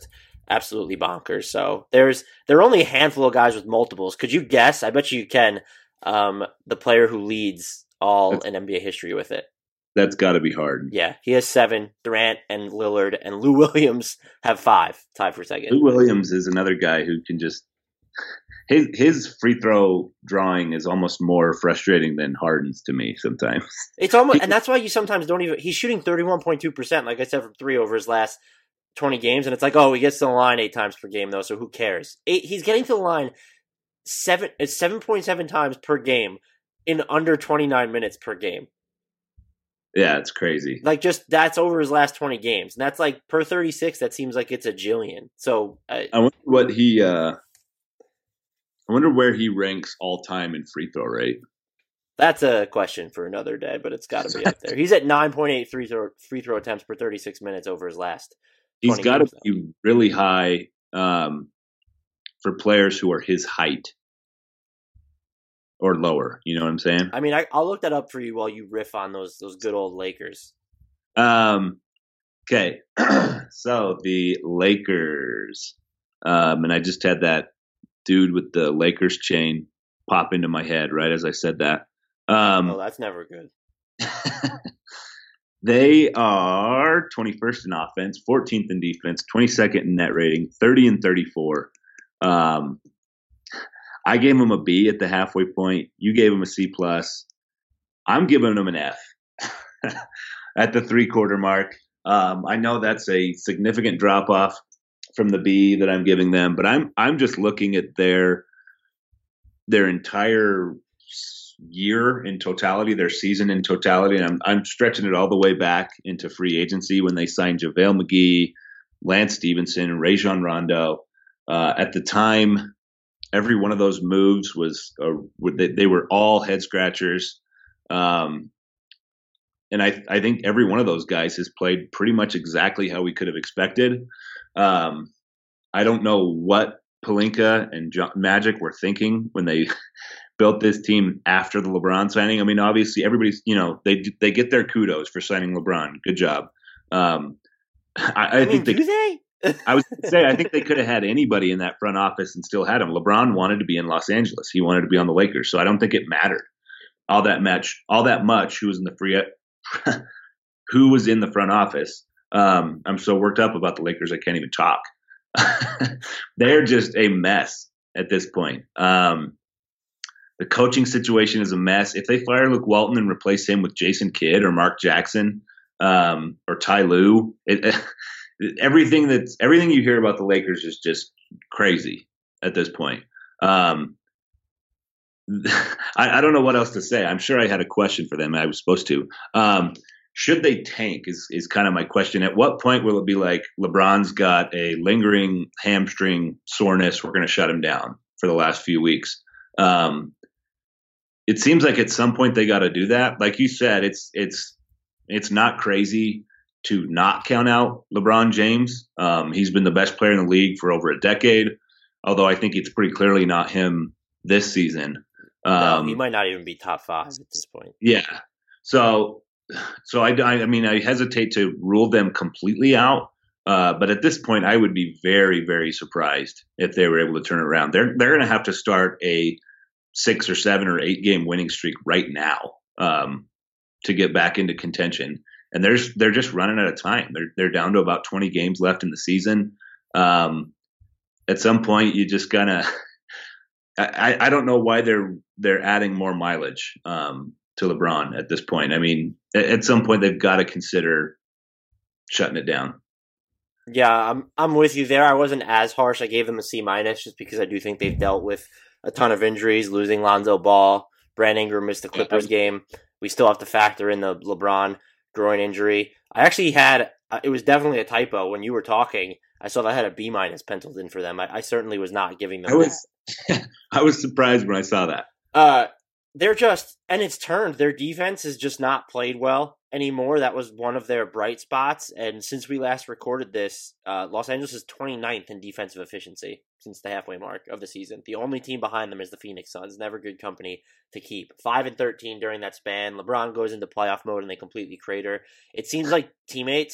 absolutely bonkers. So there's there are only a handful of guys with multiples. Could you guess? I bet you can. Um, the player who leads all That's, in N B A history with it. That's got to be hard. Yeah, he has seven. Durant and Lillard and Lou Williams have five, tied for second. Lou Williams is another guy who can just his his free throw drawing is almost more frustrating than Harden's to me sometimes. It's almost, and that's why you sometimes don't even. He's shooting thirty-one point two percent, like I said, from three over his last twenty games, and it's like, oh, he gets to the line eight times per game though, so who cares? Eight, he's getting to the line seven, it's seven point seven times per game in under twenty-nine minutes per game. Yeah, it's crazy. Like, just that's over his last twenty games, and that's like per thirty-six. That seems like it's a jillion. So uh, I wonder what he. Uh, I wonder where he ranks all time in free throw rate. That's a question for another day, but it's got to be up there. He's at nine point eight free throw free throw attempts per thirty-six minutes over his last. He's got to games, be really high um, for players who are his height or lower. You know what I'm saying? I mean, I, I'll look that up for you while you riff on those those good old Lakers. Um. Okay, so the Lakers, um, and I just had that dude with the Lakers chain pop into my head right as I said that. Um, oh, that's never good. They are twenty-first in offense, fourteenth in defense, twenty-second in net rating, thirty and thirty-four. Um, I gave them a B at the halfway point. You gave them a C plus. I'm giving them an F at the three quarter mark. Um, I know that's a significant drop off from the B that I'm giving them, but I'm I'm just looking at their their entire year in totality, their season in totality, and I'm I'm stretching it all the way back into free agency when they signed JaVale McGee, Lance Stevenson, Rajon Rondo. Uh, at the time, every one of those moves was uh, they, they were all head scratchers, um, and I I think every one of those guys has played pretty much exactly how we could have expected. Um, I don't know what Pelinka and John, Magic were thinking when they built this team after the LeBron signing. I mean, obviously, everybody's you know they they get their kudos for signing LeBron. Good job. Um, I, I, I think mean, they. do they? I was going to say I think they could have had anybody in that front office and still had him. LeBron wanted to be in Los Angeles. He wanted to be on the Lakers, so I don't think it mattered all that much. All that much. Who was in the free? Who was in the front office? Um, I'm so worked up about the Lakers I can't even talk. They're just a mess at this point. Um, the coaching situation is a mess. If they fire Luke Walton and replace him with Jason Kidd or Mark Jackson um, or Ty Lue, it, everything that's everything you hear about the Lakers is just crazy at this point. Um, I, I don't know what else to say. I'm sure I had a question for them. I was supposed to. Um, Should they tank is, is kind of my question. At what point will it be like LeBron's got a lingering hamstring soreness? We're going to shut him down for the last few weeks. Um, it seems like at some point they got to do that. Like you said, it's it's it's not crazy to not count out LeBron James. Um, he's been the best player in the league for over a decade, although I think it's pretty clearly not him this season. Um, no, he might not even be top five at this point. Yeah. So. So I, I mean, I hesitate to rule them completely out, uh, but at this point, I would be very, very surprised if they were able to turn it around. They're they're going to have to start a six or seven or eight game winning streak right now um, to get back into contention. And there's they're just running out of time. They're they're down to about twenty games left in the season. Um, at some point, you just gonna. I, I don't know why they're they're adding more mileage. Um, to LeBron at this point. I mean, at some point they've got to consider shutting it down. Yeah, I'm I'm with you there. I wasn't as harsh. I gave them a C minus just because I do think they've dealt with a ton of injuries, losing Lonzo Ball. Brandon Ingram missed the Clippers game. We still have to factor in the LeBron groin injury. I actually had it was definitely a typo when you were talking. I saw that I had a B minus penciled in for them. I, I certainly was not giving them. I was I was surprised when I saw that. Uh They're just, and it's turned. Their defense has just not played well anymore. That was one of their bright spots. And since we last recorded this, uh, Los Angeles is twenty-ninth in defensive efficiency since the halfway mark of the season. The only team behind them is the Phoenix Suns. Never good company to keep. five and thirteen during that span. LeBron goes into playoff mode and they completely crater. It seems like teammates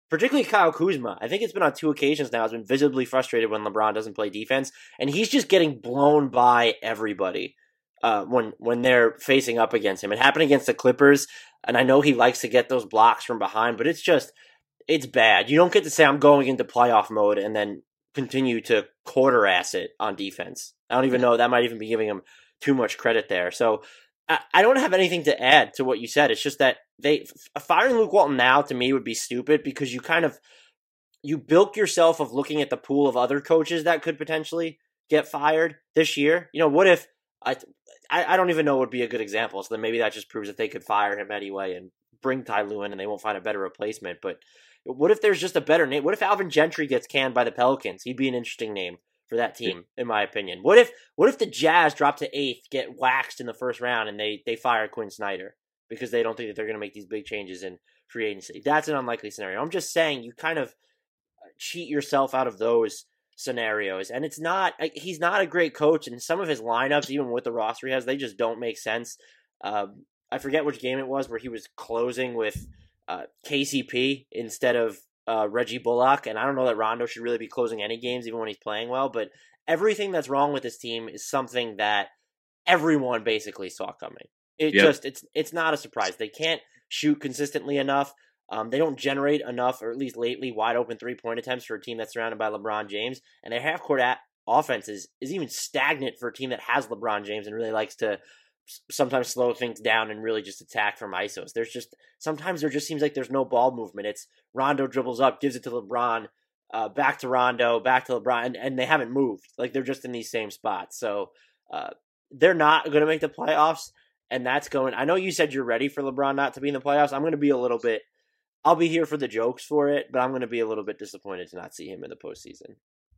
particularly Kyle Kuzma. I think it's been on two occasions now. Has been visibly frustrated when LeBron doesn't play defense, and he's just getting blown by everybody uh, when when they're facing up against him. It happened against the Clippers, and I know he likes to get those blocks from behind, but it's just it's bad. You don't get to say I'm going into playoff mode and then continue to quarter ass it on defense. I don't even know. That might even be giving him too much credit there. So I, I don't have anything to add to what you said. It's just that they firing Luke Walton now to me would be stupid because you kind of you bilk yourself of looking at the pool of other coaches that could potentially get fired this year. You know, what if I I, I don't even know what would be a good example. So then maybe that just proves that they could fire him anyway and bring Ty Lue in and they won't find a better replacement. But what if there's just a better name? What if Alvin Gentry gets canned by the Pelicans? He'd be an interesting name for that team, in my opinion. What if what if the Jazz drop to eighth, get waxed in the first round, and they, they fire Quinn Snyder because they don't think that they're going to make these big changes in free agency? That's an unlikely scenario. I'm just saying you kind of cheat yourself out of those scenarios. And it's not – he's not a great coach, and some of his lineups, even with the roster he has, they just don't make sense. Um, I forget which game it was where he was closing with – Uh, K C P instead of uh, Reggie Bullock, and I don't know that Rondo should really be closing any games even when he's playing well, but everything that's wrong with this team is something that everyone basically saw coming. It yep. just it's it's not a surprise. They can't shoot consistently enough. Um, they don't generate enough, or at least lately, wide open three point attempts for a team that's surrounded by LeBron James, and their half court at- offense is, is even stagnant for a team that has LeBron James and really likes to sometimes slow things down and really just attack from I S Os. There's just sometimes there just seems like there's no ball movement. It's Rondo dribbles up, gives it to LeBron, uh, back to Rondo, back to LeBron, and, and they haven't moved. Like they're just in these same spots. So uh, they're not going to make the playoffs, and that's going. I know you said you're ready for LeBron not to be in the playoffs. I'm going to be a little bit. I'll be here for the jokes for it, but I'm going to be a little bit disappointed to not see him in the postseason.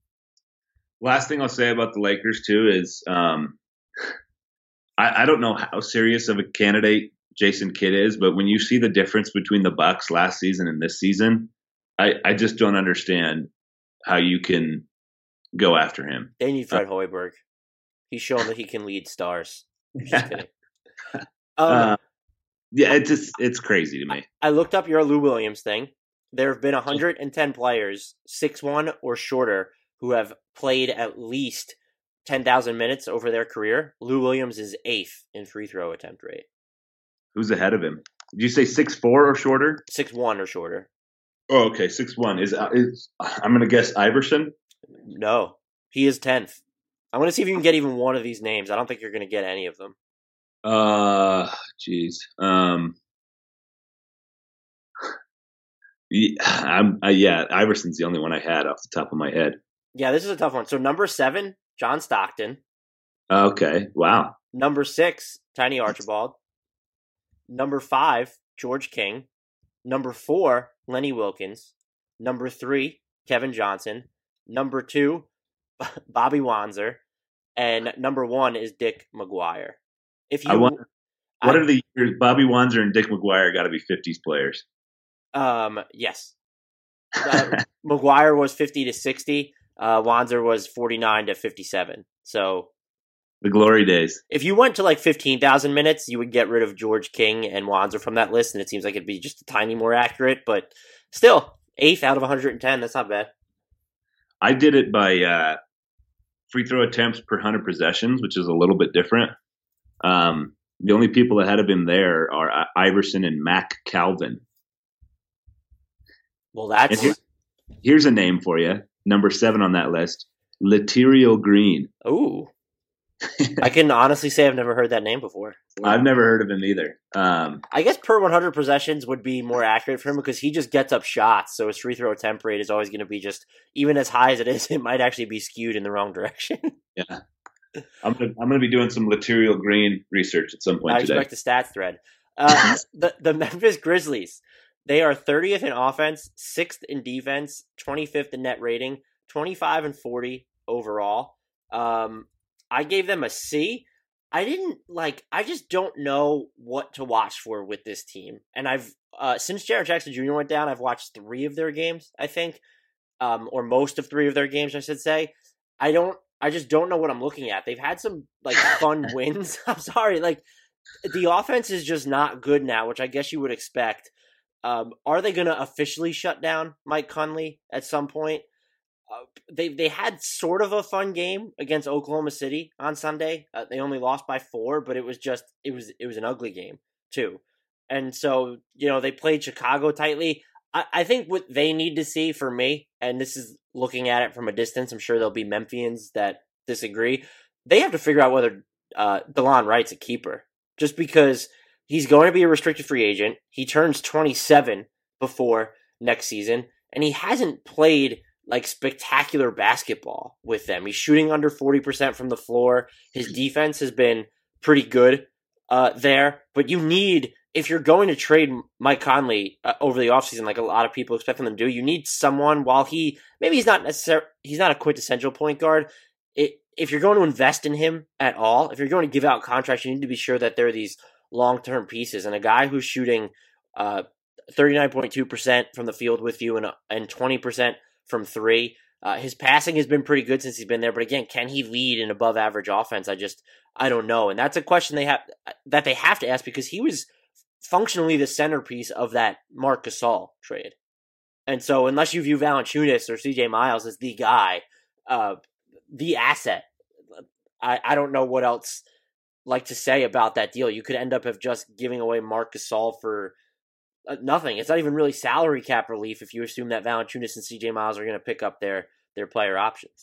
Last thing I'll say about the Lakers too is. Um... I don't know how serious of a candidate Jason Kidd is, but when you see the difference between the Bucks last season and this season, I, I just don't understand how you can go after him. They need Fred uh, Hoiberg. He's shown that he can lead stars. Just yeah. kidding. Um, uh, yeah, it's just it's crazy to me. I looked up your Lou Williams thing. There have been one hundred ten players, six one or shorter, who have played at least ten thousand minutes over their career. Lou Williams is eighth in free throw attempt rate. Who's ahead of him? Did you say six four or shorter? six one or shorter. Oh, okay. six one. Is, is I'm going to guess Iverson? No. He is tenth. I'm going to see if you can get even one of these names. I don't think you're going to get any of them. Uh, jeez. Um, yeah, I'm, uh, yeah, Iverson's the only one I had off the top of my head. Yeah, this is a tough one. So number seven, John Stockton. Okay, wow. Number six, Tiny Archibald. Number five, George King. Number four, Lenny Wilkins. Number three, Kevin Johnson. Number two, Bobby Wanzer. And number one is Dick McGuire. If you, I want, what I, are the years? Bobby Wanzer and Dick McGuire got to be fifties players. Um, yes. Uh, McGuire was fifty to sixty. Uh, Wanzer was forty-nine to fifty-seven. So the glory days. If you went to like fifteen thousand minutes, you would get rid of George King and Wanzer from that list, and it seems like it'd be just a tiny more accurate. But still, eighth out of one hundred ten. That's not bad. I did it by uh, free throw attempts per one hundred possessions, which is a little bit different. Um, the only people ahead of him there are Iverson and Mac Calvin. Well, that's... Here, here's a name for you. Number seven on that list, Laterio Green. Ooh. I can honestly say I've never heard that name before. I've never heard of him either. Um, I guess per one hundred possessions would be more accurate for him because he just gets up shots. So his free throw attempt rate is always going to be just, even as high as it is, it might actually be skewed in the wrong direction. Yeah. I'm going to I'm gonna be doing some Laterio Green research at some point I today. I expect the stats thread. Uh, the, the Memphis Grizzlies, they are thirtieth in offense, sixth in defense, twenty-fifth in net rating, twenty-five and forty overall. Um, I gave them a C. I didn't like, I just don't know what to watch for with this team. And I've, uh, since Jaren Jackson Junior went down, I've watched three of their games, I think, um, or most of three of their games, I should say. I don't, I just don't know what I'm looking at. They've had some like fun wins. I'm sorry. Like the offense is just not good now, which I guess you would expect. Um, are they going to officially shut down Mike Conley at some point? Uh, they they had sort of a fun game against Oklahoma City on Sunday. Uh, they only lost by four, but it was just it was it was an ugly game too. And so, you know, they played Chicago tightly. I, I think what they need to see for me, and this is looking at it from a distance, I'm sure there'll be Memphians that disagree. They have to figure out whether uh, DeLon Wright's a keeper, just because he's going to be a restricted free agent. He turns twenty-seven before next season, and he hasn't played like spectacular basketball with them. He's shooting under forty percent from the floor. His defense has been pretty good uh, there, but you need, if you're going to trade Mike Conley uh, over the offseason, like a lot of people expect him to do, you need someone, while he, maybe he's not necessarily, he's not a quintessential point guard. It, if you're going to invest in him at all, if you're going to give out contracts, you need to be sure that there are these long-term pieces. And a guy who's shooting uh, thirty-nine point two percent from the field with you and, and twenty percent from three. Uh, his passing has been pretty good since he's been there, but again, can he lead an above average offense? I just, I don't know. And that's a question they have, that they have to ask, because he was functionally the centerpiece of that Marc Gasol trade. And so unless you view Valanciunas or C J Miles as the guy, uh, the asset, I, I don't know what else like to say about that deal. You could end up of just giving away Marc Gasol for Uh, nothing. It's not even really salary cap relief if you assume that Valanciunas and C J Miles are going to pick up their their player options.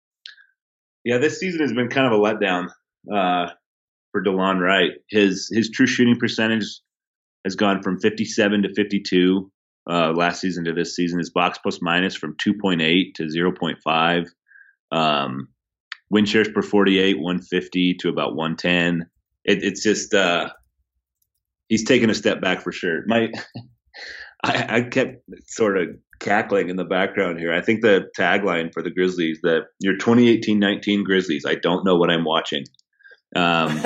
Yeah, this season has been kind of a letdown uh, for DeLon Wright. His his true shooting percentage has gone from fifty-seven to fifty-two uh, last season to this season. His box plus minus from two point eight to zero point five. Um, win shares per forty-eight, one fifty to about one ten. It, it's just uh, he's taken a step back for sure. My, I, I kept sort of cackling in the background here. I think the tagline for the Grizzlies, that your twenty eighteen nineteen Grizzlies, I don't know what I'm watching. Um,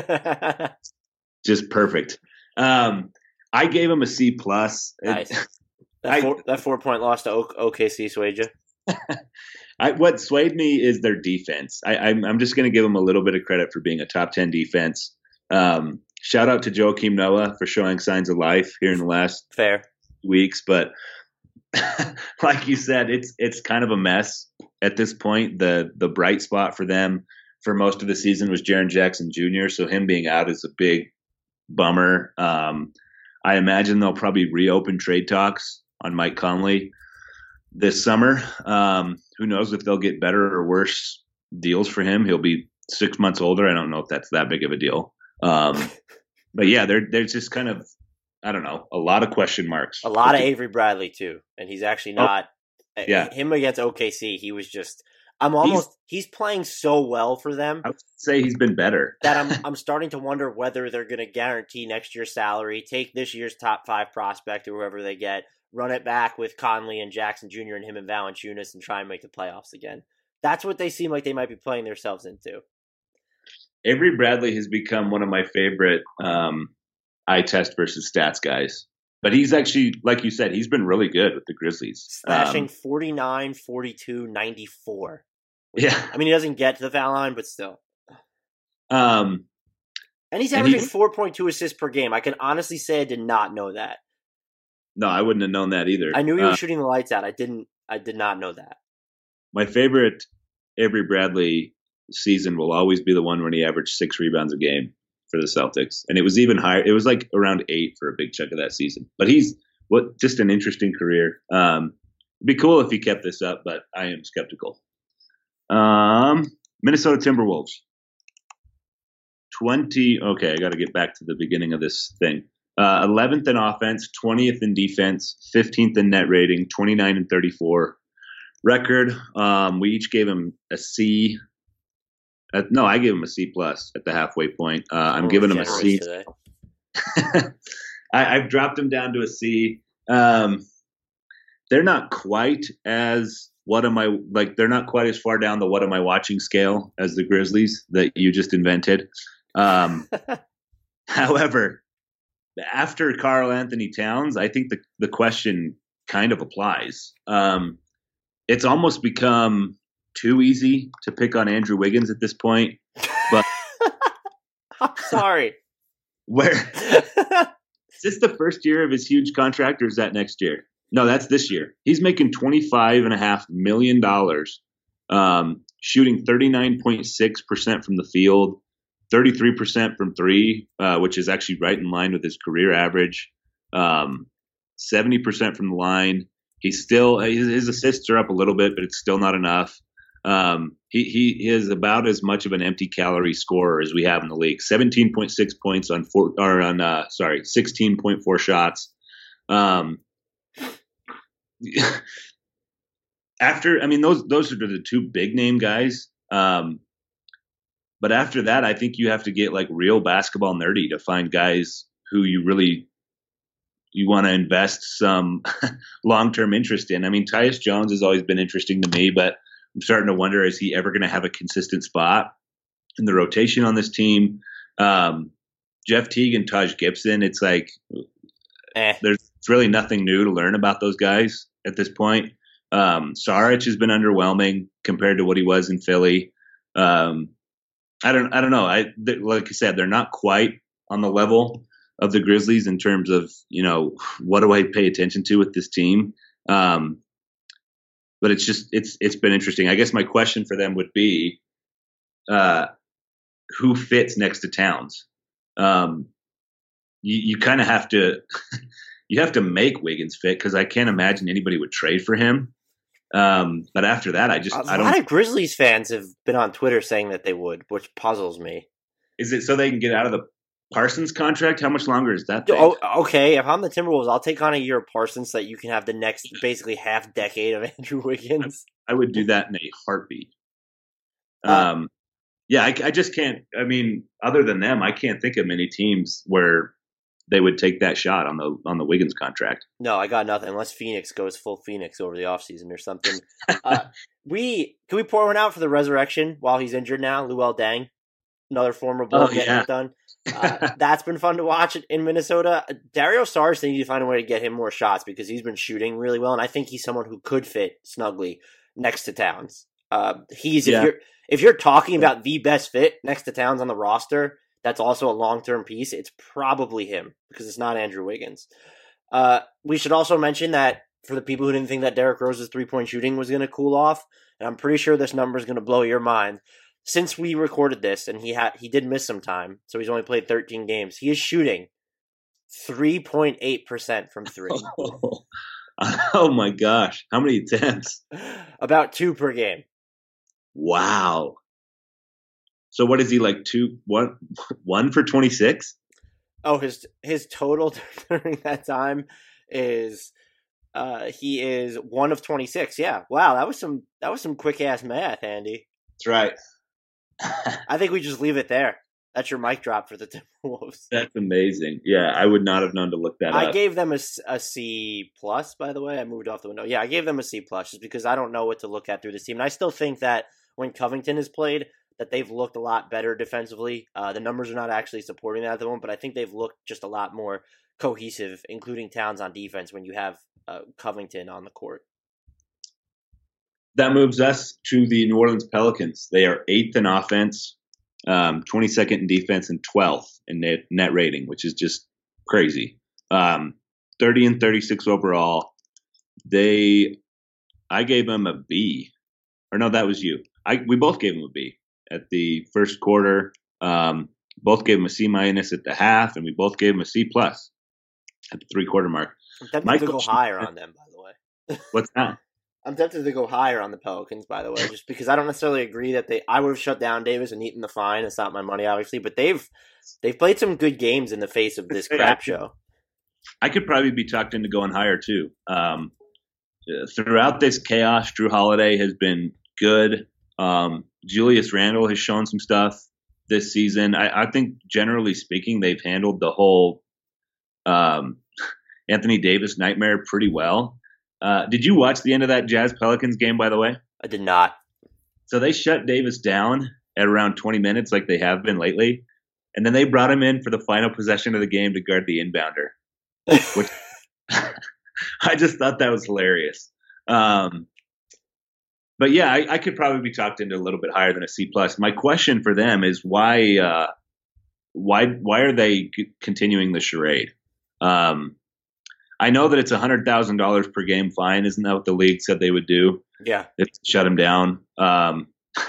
just perfect. Um, I gave him a C plus. Nice. That four, I, that four point loss to O K C swayed you. I, what swayed me is their defense. I, I'm, I'm just going to give them a little bit of credit for being a top ten defense. Um, shout out to Joakim Noah for showing signs of life here in the last fair weeks. But like you said, it's it's kind of a mess at this point. The the bright spot for them for most of the season was Jaren Jackson Junior So him being out is a big bummer. Um, I imagine they'll probably reopen trade talks on Mike Conley this summer. Um, who knows if they'll get better or worse deals for him. He'll be six months older. I don't know if that's that big of a deal. Um, but yeah, there, there's just kind of, I don't know, a lot of question marks. A lot of Avery Bradley too. And he's actually not, oh, yeah. Him against O K C, he was just, I'm almost, he's, he's playing so well for them. I would say he's been better. that I'm I'm starting to wonder whether they're going to guarantee next year's salary, take this year's top five prospect or whoever they get, run it back with Conley and Jackson Junior and him and Valanciunas and try and make the playoffs again. That's what they seem like they might be playing themselves into. Avery Bradley has become one of my favorite um, eye test versus stats guys. But he's actually, like you said, he's been really good with the Grizzlies. Slashing um, forty-nine, forty-two, ninety-four. Yeah. I mean, he doesn't get to the foul line, but still. Um, and he's averaging four point two assists per game. I can honestly say I did not know that. No, I wouldn't have known that either. I knew he was uh, shooting the lights out. I didn't. I did not know that. My favorite Avery Bradley season will always be the one when he averaged six rebounds a game for the Celtics, and it was even higher. It was like around eight for a big chunk of that season. But he's what just an interesting career. Um, it'd be cool if he kept this up, but I am skeptical. Um, Minnesota Timberwolves. twenty. Okay, I got to get back to the beginning of this thing. Uh, eleventh in offense, twentieth in defense, fifteenth in net rating, twenty-nine and thirty-four record. Um, we each gave him a C. Uh, no, I gave him a C plus at the halfway point. Uh, I'm oh, giving him a C. I, I've dropped him down to a C. Um, they're not quite as what am I like? They're not quite as far down the what am I watching scale as the Grizzlies that you just invented. Um, however, after Karl Anthony Towns, I think the the question kind of applies. Um, it's almost become too easy to pick on Andrew Wiggins at this point. But I'm sorry. Where this the first year of his huge contract, or is that next year? No, that's this year. He's making twenty-five and a half million dollars, um, shooting thirty-nine point six percent from the field, thirty-three percent from three, uh, which is actually right in line with his career average, um, seventy percent from the line. He's still his, his assists are up a little bit, but it's still not enough. Um, he, he is about as much of an empty calorie scorer as we have in the league. seventeen point six points on four, or on uh, sorry, sixteen point four shots. Um, after, I mean, those those are the two big name guys. Um, but after that, I think you have to get like real basketball nerdy to find guys who you really you want to invest some long term interest in. I mean, Tyus Jones has always been interesting to me, but I'm starting to wonder, is he ever going to have a consistent spot in the rotation on this team? Um, Jeff Teague and Taj Gibson, it's like eh. there's really nothing new to learn about those guys at this point. Um, Saric has been underwhelming compared to what he was in Philly. Um, I don't, I don't know. I like I said, they're not quite on the level of the Grizzlies in terms of, you know, what do I pay attention to with this team? Um, But it's just it's it's been interesting. I guess my question for them would be, uh, who fits next to Towns? Um, you you kind of have to you have to make Wiggins fit, because I can't imagine anybody would trade for him. Um, but after that, I just a I don't. lot of Grizzlies fans have been on Twitter saying that they would, which puzzles me. Is it so they can get out of the Parsons contract? How much longer is that thing? Oh, okay. If I'm the Timberwolves, I'll take on a year of Parsons so that you can have the next basically half decade of Andrew Wiggins. I would do that in a heartbeat. Uh, Um, yeah, I, I just can't. I mean, other than them, I can't think of many teams where they would take that shot on the on the Wiggins contract. No, I got nothing unless Phoenix goes full Phoenix over the offseason or something. uh, we can we pour one out for the resurrection while he's injured now, Luol Deng, another former Bull Oh, getting yeah. it done. Uh, that's been fun to watch in Minnesota. Dario Saric, they need to find a way to get him more shots because he's been shooting really well, and I think he's someone who could fit snugly next to Towns. Uh, he's if Yeah. you're if you're talking about the best fit next to Towns on the roster, that's also a long term piece. It's probably him because it's not Andrew Wiggins. Uh, we should also mention that for the people who didn't think that Derrick Rose's three point shooting was going to cool off, and I'm pretty sure this number is going to blow your mind. Since we recorded this, and he had he did miss some time, so he's only played thirteen games. He is shooting three point eight percent from three. Oh, oh my gosh! How many attempts? About two per game. Wow. So what is he like? Two one one for twenty six? Oh, his his total during that time is uh, he is one of twenty six. Yeah, wow, that was some that was some quick ass math, Andy. That's right. I think we just leave it there. That's your mic drop for the Timberwolves. That's amazing. Yeah, I would not have known to look that I up. gave them a, a C plus, by the way. I moved off the window. Yeah, I gave them a C plus just because I don't know what to look at through this team. And I still think that when Covington has played, that they've looked a lot better defensively. Uh, the numbers are not actually supporting that at the moment, but I think they've looked just a lot more cohesive, including Towns on defense when you have uh, Covington on the court. That moves us to the New Orleans Pelicans. They are eighth in offense, um, twenty-second in defense, and twelfth in net, net rating, which is just crazy. Um, thirty and thirty-six overall. They, I gave them a B, or no, that was you. I we both gave them a B at the first quarter. Um, both gave them a C minus at the half, and we both gave them a C plus at the three quarter mark. I'm tempted My to go question- higher on them, by the way. What's that? I'm tempted to go higher on the Pelicans, by the way, just because I don't necessarily agree that they. I would have shut down Davis and eaten the fine. It's not my money, obviously, but they've they've played some good games in the face of this crap show. I could probably be tucked into going higher too. Um, throughout this chaos, Drew Holiday has been good. Um, Julius Randle has shown some stuff this season. I, I think, generally speaking, they've handled the whole um, Anthony Davis nightmare pretty well. Uh, did you watch the end of that Jazz Pelicans game, by the way? I did not. So they shut Davis down at around twenty minutes, like they have been lately, and then they brought him in for the final possession of the game to guard the inbounder. Which I just thought that was hilarious. Um, but yeah, I, I could probably be talked into a little bit higher than a C plus. My question for them is why, uh, why, why are they c- continuing the charade? Um, I know that it's a hundred thousand dollars per game fine. Isn't that what the league said they would do? Yeah, It's shut him down. Um,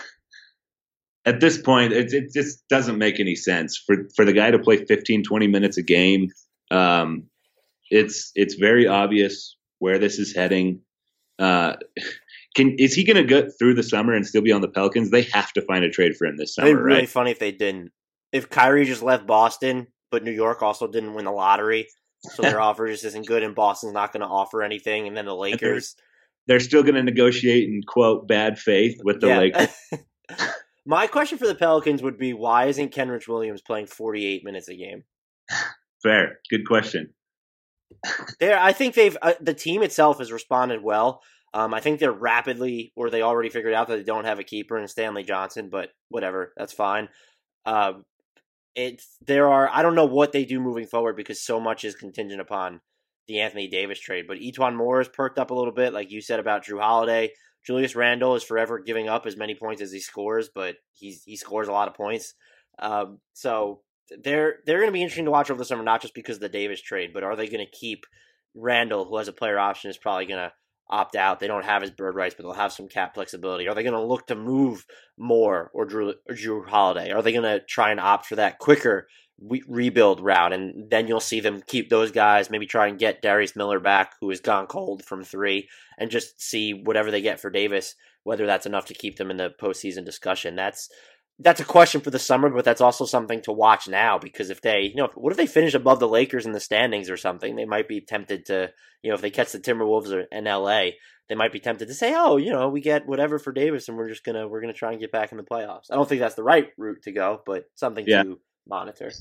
at this point, it, it just doesn't make any sense for for the guy to play fifteen, twenty minutes a game. Um, it's it's very obvious where this is heading. Uh, can is he going to get through the summer and still be on the Pelicans? They have to find a trade for him this summer, it'd be really right? funny if they didn't. If Kyrie just left Boston, but New York also didn't win the lottery, so their offer just isn't good, and Boston's not going to offer anything, and then the Lakers. They're still going to negotiate in quote bad faith with the Yeah. Lakers. My question for the Pelicans would be, why isn't Kenrich Williams playing forty-eight minutes a game? Fair, good question. There, I think they've uh, the team itself has responded well. Um, I think they're rapidly, or they already figured out that they don't have a keeper in Stanley Johnson, but whatever, that's fine. Uh, it's there are I don't know what they do moving forward because so much is contingent upon the Anthony Davis trade. But Etuan Moore has perked up a little bit, like you said about Drew Holiday. Julius Randle is forever giving up as many points as he scores, but he's he scores a lot of points. Um, so they're they're going to be interesting to watch over the summer, not just because of the Davis trade, but are they going to keep Randle, who has a player option, is probably going to opt out. They don't have his bird rights, but they'll have some cap flexibility. Are they going to look to move Moore or Drew, or Drew Holiday? Are they going to try and opt for that quicker re- rebuild route? And then you'll see them keep those guys, maybe try and get Darius Miller back, who has gone cold from three, and just see whatever they get for Davis, whether that's enough to keep them in the postseason discussion. That's That's a question for the summer, but that's also something to watch now, because if they, you know, what if they finish above the Lakers in the standings or something? They might be tempted to, you know, if they catch the Timberwolves or in L A, they might be tempted to say, oh, you know, we get whatever for Davis, and we're just gonna we're gonna try and get back in the playoffs. I don't think that's the right route to go, but something Yeah. to monitor.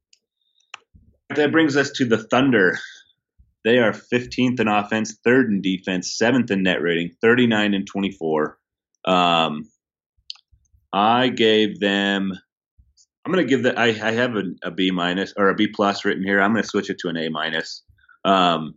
That brings us to the Thunder. They are fifteenth in offense, third in defense, seventh in net rating, thirty-nine and twenty-four. Um, I gave them. I'm going to give that. I, I have a, a B minus or a B plus written here. I'm going to switch it to an A minus. Um,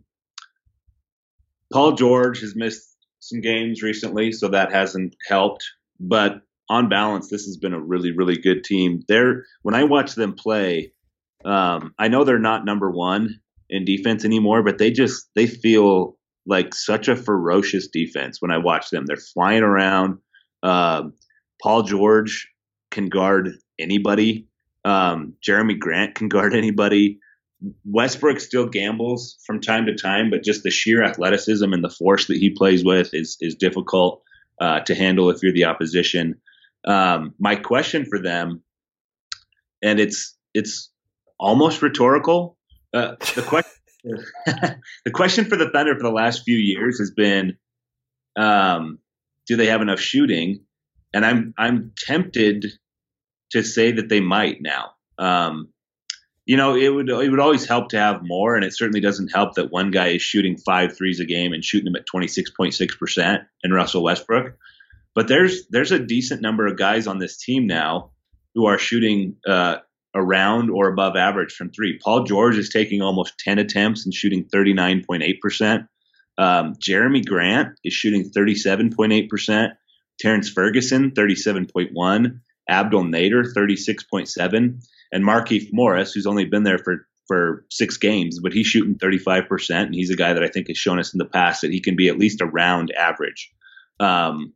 Paul George has missed some games recently, so that hasn't helped. But on balance, this has been a really, really good team. They're when I watch them play, um, I know they're not number one in defense anymore, but they just they feel like such a ferocious defense when I watch them. They're flying around. Uh, Paul George can guard anybody. Um, Jeremy Grant can guard anybody. Westbrook still gambles from time to time, but just the sheer athleticism and the force that he plays with is is difficult uh, to handle if you're the opposition. Um, my question for them, and it's it's almost rhetorical. Uh, the question the question for the Thunder for the last few years has been, um, do they have enough shooting? And I'm I'm tempted to say that they might now. Um, you know, it would it would always help to have more, and it certainly doesn't help that one guy is shooting five threes a game and shooting them at twenty-six point six percent in Russell Westbrook. But there's there's a decent number of guys on this team now who are shooting uh, around or above average from three. Paul George is taking almost ten attempts and shooting thirty-nine point eight percent. Um, Jeremy Grant is shooting thirty-seven point eight percent. Terrence Ferguson, thirty-seven point one, Abdel Nader, thirty-six point seven, and Markieff Morris, who's only been there for, for six games, but he's shooting thirty-five percent, and he's a guy that I think has shown us in the past that he can be at least around average. Um,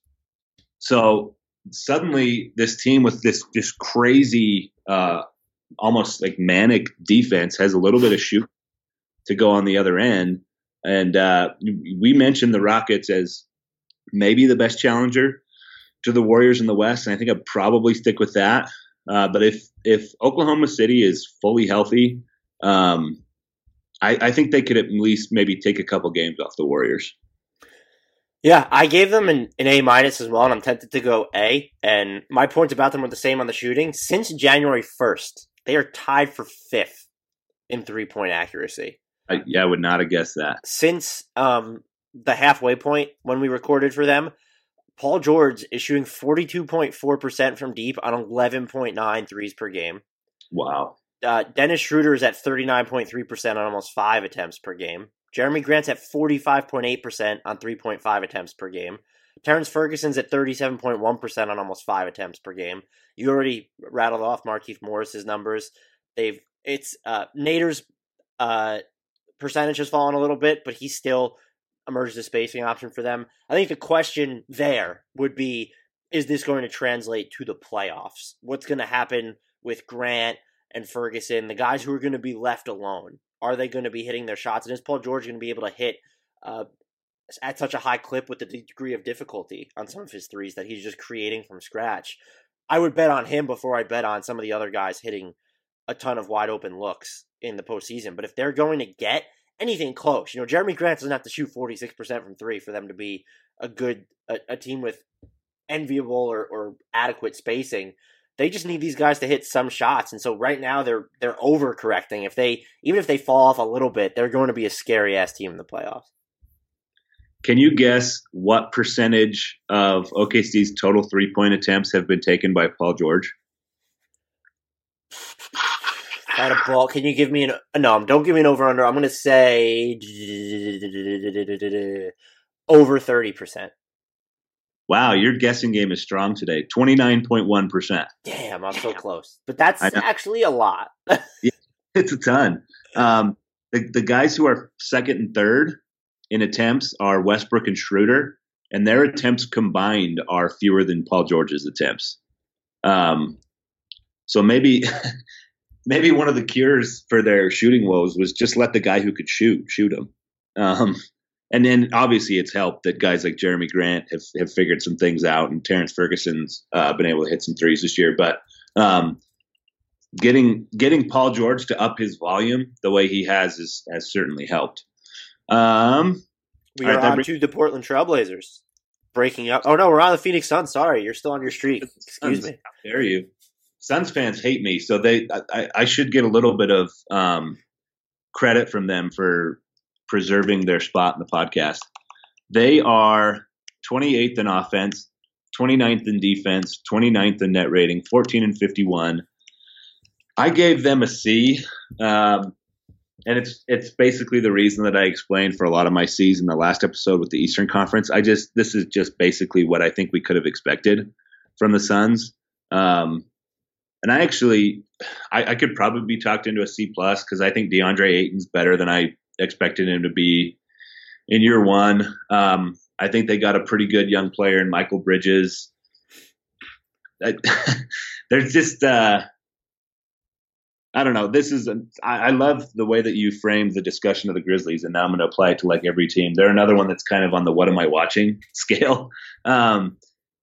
so suddenly this team with this, this crazy, uh, almost like manic defense has a little bit of shoot to go on the other end. And uh, we mentioned the Rockets as maybe the best challenger to the Warriors in the West, and I think I'd probably stick with that. Uh, but if if Oklahoma City is fully healthy, um, I, I think they could at least maybe take a couple games off the Warriors. Yeah, I gave them an, an A minus as well, and I'm tempted to go A. And my points about them are the same on the shooting. Since January first, they are tied for fifth in three-point accuracy. I, yeah, I would not have guessed that. Since um, the halfway point when we recorded for them, Paul George is shooting forty-two point four percent from deep on eleven point nine threes per game. Wow. Uh, Dennis Schroeder is at thirty-nine point three percent on almost five attempts per game. Jeremy Grant's at forty-five point eight percent on three point five attempts per game. Terrence Ferguson's at thirty-seven point one percent on almost five attempts per game. You already rattled off Markieff Morris's numbers. They've it's uh, Nader's uh, percentage has fallen a little bit, but he still emerges as a spacing option for them. I think the question there would be, is this going to translate to the playoffs? What's going to happen with Grant and Ferguson, the guys who are going to be left alone? Are they going to be hitting their shots? And is Paul George going to be able to hit uh, at such a high clip with the degree of difficulty on some of his threes that he's just creating from scratch? I would bet on him before I bet on some of the other guys hitting a ton of wide open looks in the postseason. But if they're going to get anything close, you know, Jeremy Grant doesn't have to shoot forty-six percent from three for them to be a good, a, a team with enviable or, or adequate spacing. They just need these guys to hit some shots. And so right now they're, they're overcorrecting. If they, even if they fall off a little bit, they're going to be a scary ass team in the playoffs. Can you guess what percentage of O K C's total three-point attempts have been taken by Paul George? At a ball, can you give me an no? Don't give me an over/under. I'm going to say over thirty percent. Wow, your guessing game is strong today. twenty-nine point one percent. Damn, I'm so close, but that's actually a lot. Yeah, it's a ton. Um, the the guys who are second and third in attempts are Westbrook and Schroeder, and their attempts combined are fewer than Paul George's attempts. Um, so maybe maybe one of the cures for their shooting woes was just let the guy who could shoot shoot them. Um, and then obviously it's helped that guys like Jeremy Grant have, have figured some things out, and Terrence Ferguson's uh, been able to hit some threes this year. But um, getting getting Paul George to up his volume the way he has is, has certainly helped. Um, we are right, on to the Portland Trailblazers breaking up. Oh no, we're on the Phoenix Suns. Sorry, you're still on your streak. Excuse Suns, me. How dare you? Suns fans hate me, so they I, I should get a little bit of um, credit from them for preserving their spot in the podcast. They are twenty-eighth in offense, twenty-ninth in defense, twenty-ninth in net rating, fourteen and fifty-one. I gave them a C. Um, And it's it's basically the reason that I explained for a lot of my C's in the last episode with the Eastern Conference. I just this is just basically what I think we could have expected from the Suns. Um, and I actually I, I could probably be talked into a C plus because I think DeAndre Ayton's better than I expected him to be in year one. Um, I think they got a pretty good young player in Michael Bridges. I, there's just uh, I don't know. This is, a, I, I love the way that you framed the discussion of the Grizzlies, and now I'm going to apply it to like every team. They're another one that's kind of on the what am I watching scale. Um,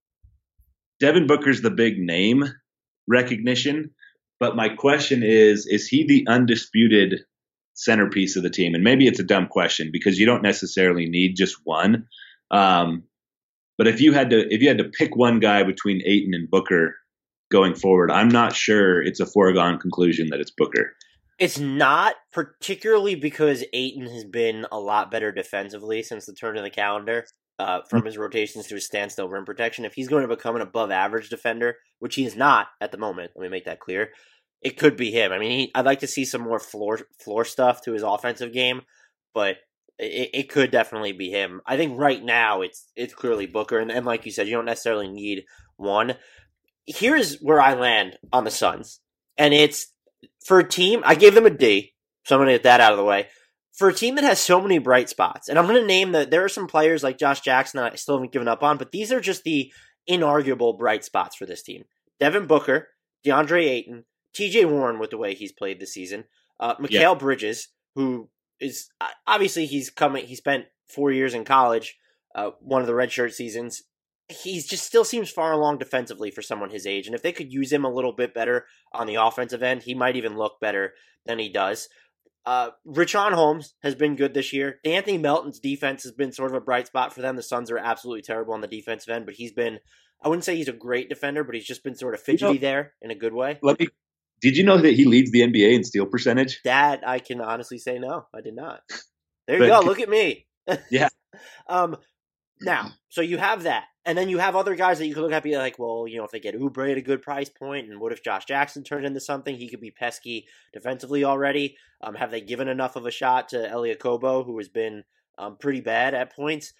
Devin Booker's the big name recognition, but my question is, is he the undisputed centerpiece of the team? And maybe it's a dumb question because you don't necessarily need just one. Um, but if you had to, if you had to pick one guy between Ayton and Booker going forward, I'm not sure it's a foregone conclusion that it's Booker. It's not, particularly because Ayton has been a lot better defensively since the turn of the calendar, uh, from his rotations to his standstill rim protection. If he's going to become an above-average defender, which he is not at the moment, let me make that clear, it could be him. I mean, he, I'd like to see some more floor floor stuff to his offensive game, but it, it could definitely be him. I think right now it's it's clearly Booker, and, and like you said, you don't necessarily need one. Here's where I land on the Suns. And it's, for a team, I gave them a D, so I'm going to get that out of the way. For a team that has so many bright spots, and I'm going to name that there are some players like Josh Jackson that I still haven't given up on, but these are just the inarguable bright spots for this team. Devin Booker, DeAndre Ayton, T J Warren with the way he's played this season, uh, Mikal yeah. Bridges, who is, obviously he's coming, he spent four years in college, uh, one of the redshirt seasons. He just still seems far along defensively for someone his age. And if they could use him a little bit better on the offensive end, he might even look better than he does. Uh, Richaun Holmes has been good this year. D'Anthony Melton's defense has been sort of a bright spot for them. The Suns are absolutely terrible on the defensive end, but he's been, I wouldn't say he's a great defender, but he's just been sort of fidgety you know, there in a good way. Let me, did you know that he leads the N B A in steal percentage? That I can honestly say no, I did not. There you but, go. Look at me. Yeah. um, now, so you have that. And then you have other guys that you could look at and be like, well, you know, if they get Oubre at a good price point, and what if Josh Jackson turns into something? He could be pesky defensively already. Um, have they given enough of a shot to Elie Okobo, who has been um, pretty bad at points?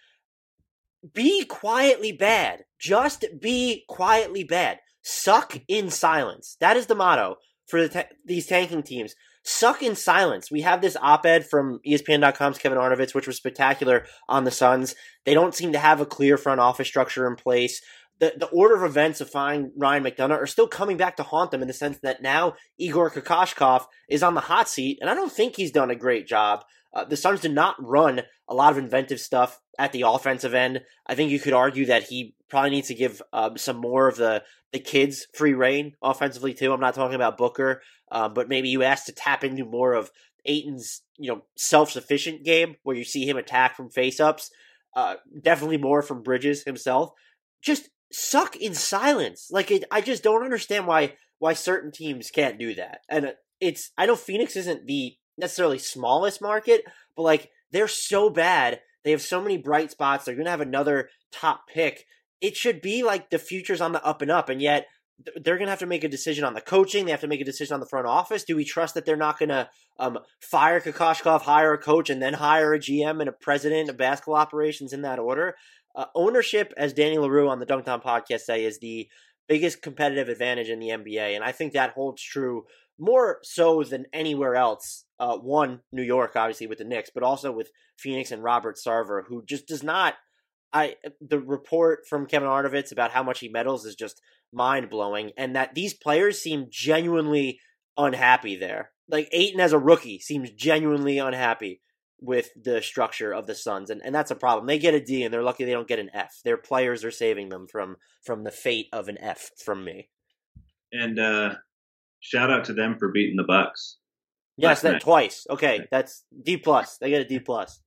Be quietly bad. Just be quietly bad. Suck in silence. That is the motto for the ta- these tanking teams. suck in silence. We have this op-ed from E S P N dot com's Kevin Arnovitz, which was spectacular on the Suns. They don't seem to have a clear front office structure in place. The the order of events of finding Ryan McDonough are still coming back to haunt them in the sense that now Igor Kokoshkov is on the hot seat, and I don't think he's done a great job. Uh, the Suns did not run a lot of inventive stuff at the offensive end. I think you could argue that he probably needs to give uh, some more of the, the kids free reign offensively too. I'm not talking about Booker, uh, but maybe you ask to tap into more of Ayton's, you know, self-sufficient game where you see him attack from face-ups. Uh, definitely more from Bridges himself. Just suck in silence. Like it, I just don't understand why why certain teams can't do that. And it's I know Phoenix isn't the necessarily smallest market, but like they're so bad. They have so many bright spots. They're going to have another top pick. It should be like the future's on the up and up, and yet they're going to have to make a decision on the coaching. They have to make a decision on the front office. Do we trust that they're not going to um, fire Kokoshkov, hire a coach, and then hire a G M and a president of basketball operations in that order? Uh, ownership, as Danny LaRue on the Dunked On podcast say, is the biggest competitive advantage in the N B A, and I think that holds true more so than anywhere else. Uh, one, New York, obviously, with the Knicks, but also with Phoenix and Robert Sarver, who just does not – I the report from Kevin Arnovitz about how much he meddles is just mind-blowing, and that these players seem genuinely unhappy there. Like, Ayton as a rookie seems genuinely unhappy with the structure of the Suns, and, and that's a problem. They get a D, and they're lucky they don't get an F. Their players are saving them from, from the fate of an F from me. And uh, shout out to them for beating the Bucks. Yes, that twice. Okay, that's D plus. They get a D plus.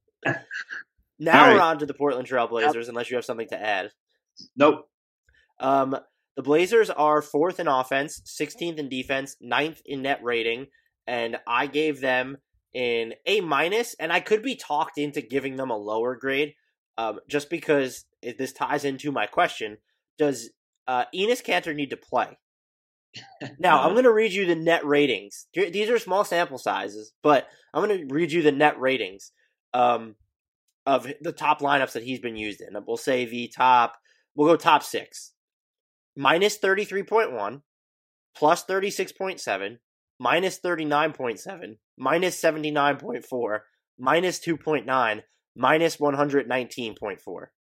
Now right. We're on to the Portland Trail Blazers, unless you have something to add. Nope. Um, the Blazers are fourth in offense, sixteenth in defense, ninth in net rating, and I gave them an A minus, and I could be talked into giving them a lower grade, um, just because it, this ties into my question: does uh, Enes Kanter need to play? Now, I'm going to read you the net ratings. These are small sample sizes, but I'm going to read you the net ratings um, of the top lineups that he's been used in. We'll say the top, we'll go top six. Minus thirty-three point one, plus thirty-six point seven, minus thirty-nine point seven, minus seventy-nine point four, minus two point nine, minus one hundred nineteen point four.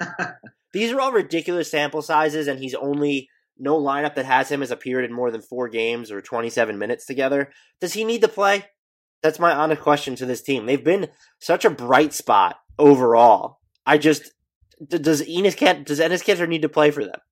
These are all ridiculous sample sizes, and he's only... no lineup that has him has appeared in more than four games or twenty-seven minutes together. Does he need to play? That's my honest question to this team. They've been such a bright spot overall. I just does Enes Kanter does Enes Kanter need to play for them?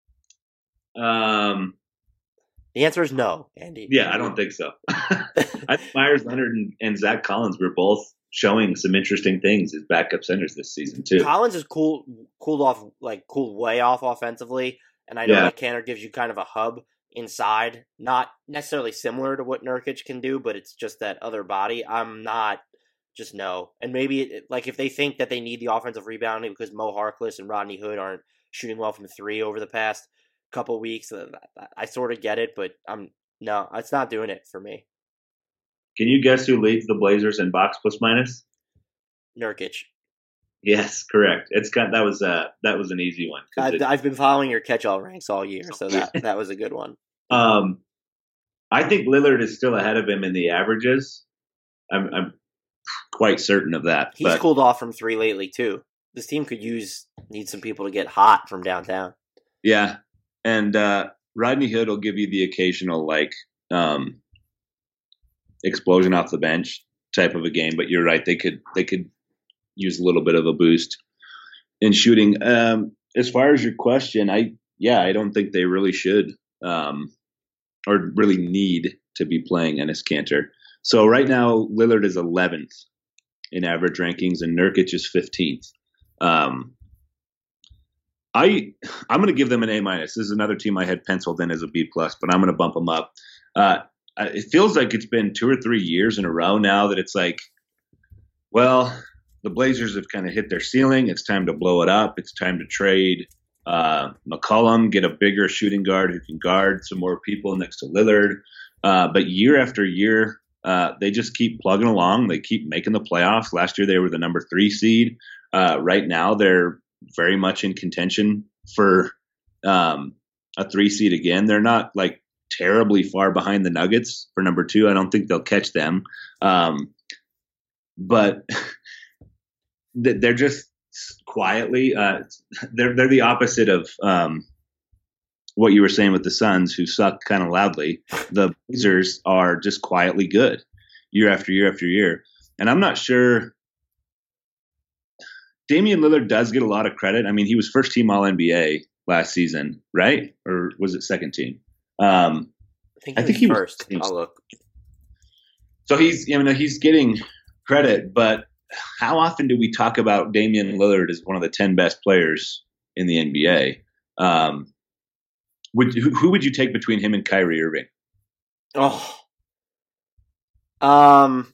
Um, the answer is no, Andy. Yeah, I don't think so. I think Myers Leonard and, and Zach Collins were both showing some interesting things as backup centers this season too. Collins is cool, cooled off, like cooled way off offensively. And I know yeah. that Kanter gives you kind of a hub inside, not necessarily similar to what Nurkic can do, but it's just that other body. I'm not just no. And maybe it, like if they think that they need the offensive rebounding because Mo Harkless and Rodney Hood aren't shooting well from three over the past couple weeks, I sort of get it, but I'm no, it's not doing it for me. Can you guess who leads the Blazers in box plus minus? Nurkic. Yes, correct. It's got that was uh that was an easy one. I've, it, I've been following your catch-all ranks all year, so that that was a good one. Um, I think Lillard is still ahead of him in the averages. I'm I'm quite certain of that. He's but, cooled off from three lately too. This team could use need some people to get hot from downtown. Yeah, and uh, Rodney Hood will give you the occasional like um, explosion off the bench type of a game, but you're right. They could they could. use a little bit of a boost in shooting. Um, as far as your question, I, yeah, I don't think they really should, um, or really need to be playing Enes Kanter. So right now, Lillard is eleventh in average rankings and Nurkic is fifteenth. Um, I, I'm going to give them an A minus. This is another team I had penciled in as a B plus, but I'm going to bump them up. Uh, it feels like it's been two or three years in a row now that it's like, well, the Blazers have kind of hit their ceiling. It's time to blow it up. It's time to trade uh, McCollum, get a bigger shooting guard who can guard some more people next to Lillard. Uh, but year after year, uh, they just keep plugging along. They keep making the playoffs. Last year, they were the number three seed. Uh, right now, they're very much in contention for um, a three seed again. They're not like terribly far behind the Nuggets for number two. I don't think they'll catch them. Um, but they're just quietly, uh, they're, they're the opposite of um, what you were saying with the Suns, who suck kind of loudly. The Blazers are just quietly good year after year after year. And I'm not sure. Damian Lillard does get a lot of credit. I mean, he was first team All N B A last season, right? Or was it second team? Um, I think he I think was he first. was. I'll look. So he's, you know, he's getting credit, but how often do we talk about Damian Lillard as one of the ten best players in the N B A? Um, would who, who would you take between him and Kyrie Irving? Oh, um,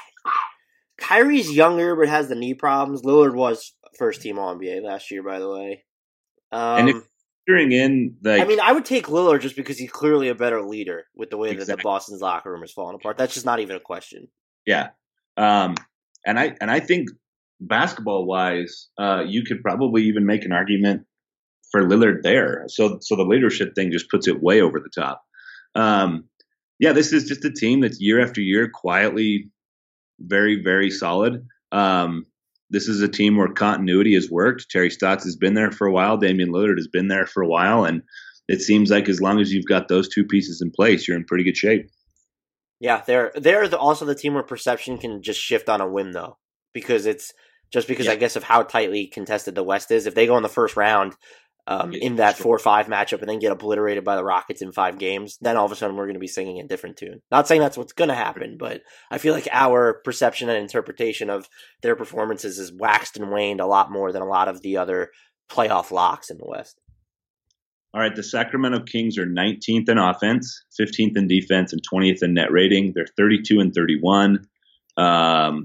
Kyrie's younger but has the knee problems. Lillard was first team All N B A last year, by the way. Um, and if you're in, like, I mean, I would take Lillard just because he's clearly a better leader with the way exactly. that the Boston's locker room is falling apart. That's just not even a question. Yeah. Um, and I and I think basketball wise, uh, you could probably even make an argument for Lillard there. So so the leadership thing just puts it way over the top. Um, yeah, this is just a team that's year after year quietly very, very solid. Um, this is a team where continuity has worked. Terry Stotts has been there for a while. Damian Lillard has been there for a while. And it seems like as long as you've got those two pieces in place, you're in pretty good shape. Yeah, they're they're the, also the team where perception can just shift on a whim, though, because it's just because yeah. I guess of how tightly contested the West is. If they go in the first round um, in that four five matchup and then get obliterated by the Rockets in five games, then all of a sudden we're going to be singing a different tune. Not saying that's what's going to happen, but I feel like our perception and interpretation of their performances has waxed and waned a lot more than a lot of the other playoff locks in the West. All right, the Sacramento Kings are nineteenth in offense, fifteenth in defense, and twentieth in net rating. They're thirty-two and thirty-one. Um,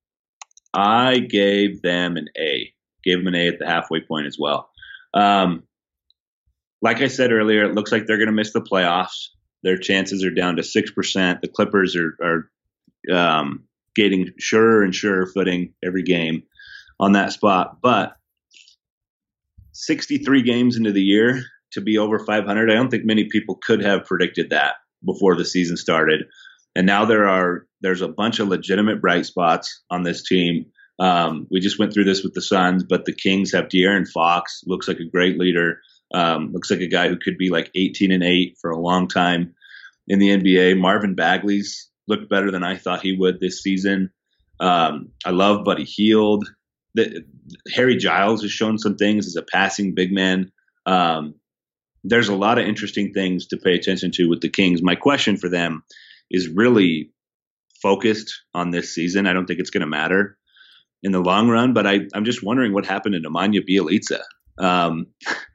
I gave them an A. Gave them an A at the halfway point as well. Um, like I said earlier, it looks like they're going to miss the playoffs. Their chances are down to six percent. The Clippers are, are um, getting surer and surer footing every game on that spot. But sixty-three games into the year, to be over five hundred. I don't think many people could have predicted that before the season started. And now there are, there's a bunch of legitimate bright spots on this team. Um, we just went through this with the Suns, but the Kings have De'Aaron Fox, looks like a great leader. Um, looks like a guy who could be like eighteen and eight for a long time in the N B A. Marvin Bagley's looked better than I thought he would this season. Um, I love Buddy Hield. The, Harry Giles has shown some things as a passing big man. Um, There's a lot of interesting things to pay attention to with the Kings. My question for them is really focused on this season. I don't think it's going to matter in the long run, but I, I'm just wondering what happened to Nemanja Bjelica. Um,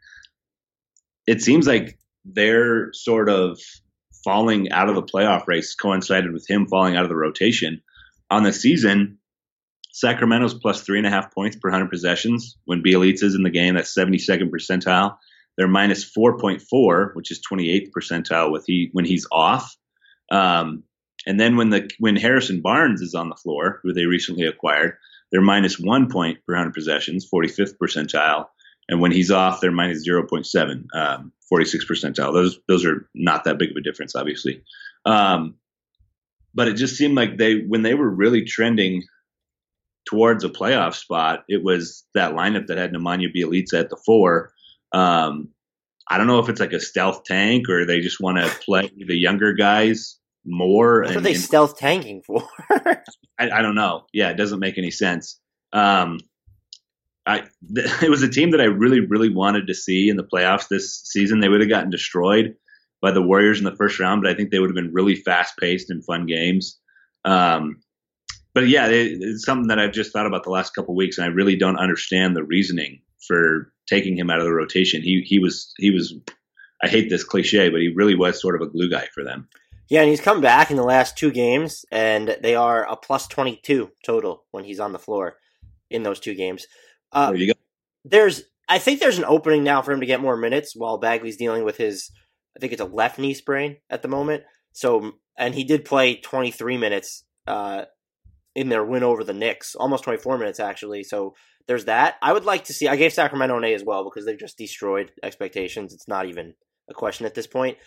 it seems like their sort of falling out of the playoff race coincided with him falling out of the rotation. On the season, Sacramento's plus three and a half points per one hundred possessions. When Bjelica's in the game, that's seventy-second percentile. They're minus four point four, which is twenty-eighth percentile with he when he's off. Um, and then when the when Harrison Barnes is on the floor, who they recently acquired, they're minus one point per one hundred possessions, forty-fifth percentile. And when he's off, they're minus zero point seven, um, forty-sixth percentile. Those those are not that big of a difference, obviously. Um, but it just seemed like they when they were really trending towards a playoff spot, it was that lineup that had Nemanja Bjelica at the four. Um, I don't know if it's like a stealth tank or they just want to play the younger guys more. What and, are they and, stealth tanking for? I, I don't know. Yeah, it doesn't make any sense. Um, I th- it was a team that I really, really wanted to see in the playoffs this season. They would have gotten destroyed by the Warriors in the first round, but I think they would have been really fast paced and fun games. Um, but yeah, it, it's something that I've just thought about the last couple of weeks, and I really don't understand the reasoning for taking him out of the rotation. He he was he was I hate this cliche, but he really was sort of a glue guy for them. Yeah, and he's come back in the last two games, and they are a plus twenty-two total when he's on the floor in those two games. Uh, there you go. There's I think there's an opening now for him to get more minutes while Bagley's dealing with his I think it's a left knee sprain at the moment. So and he did play twenty-three minutes uh, in their win over the Knicks, almost twenty-four minutes actually. So there's that. I would like to see. I gave Sacramento an A as well because they've just destroyed expectations. It's not even a question at this point.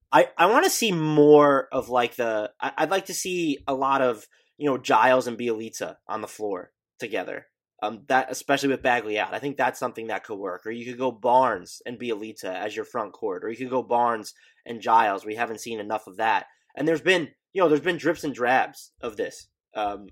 I, I want to see more of like the I, I'd like to see a lot of, you know, Giles and Bielitsa on the floor together. Um, that especially with Bagley out, I think that's something that could work. Or you could go Barnes and Bielitsa as your front court, or you could go Barnes and Giles. We haven't seen enough of that, and there's been you know there's been drips and drabs of this um,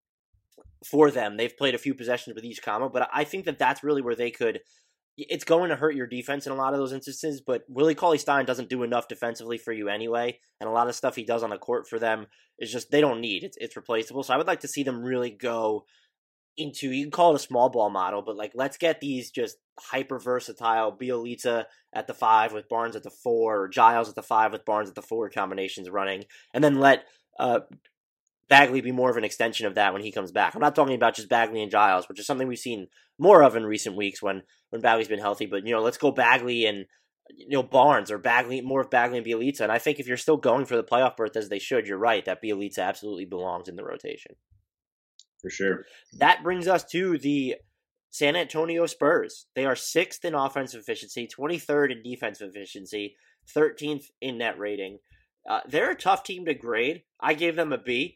for them. They've played a few possessions with each combo, but I think that that's really where they could. It's going to hurt your defense in a lot of those instances, but Willie Cauley-Stein doesn't do enough defensively for you anyway, and a lot of stuff he does on the court for them is just they don't need. It's it's replaceable. So I would like to see them really go into, you can call it a small ball model, but like let's get these just hyper versatile Bielitsa at the five with Barnes at the four, or Giles at the five with Barnes at the four combinations running, and then let uh, Bagley be more of an extension of that when he comes back. I'm not talking about just Bagley and Giles, which is something we've seen more of in recent weeks when, when Bagley's been healthy. But, you know, let's go Bagley and, you know, Barnes, or Bagley, more of Bagley and Bielitsa. And I think if you're still going for the playoff berth as they should, you're right, that Bielitsa absolutely belongs in the rotation. For sure. That brings us to the San Antonio Spurs. They are sixth in offensive efficiency, twenty-third in defensive efficiency, thirteenth in net rating. Uh, they're a tough team to grade. I gave them a B.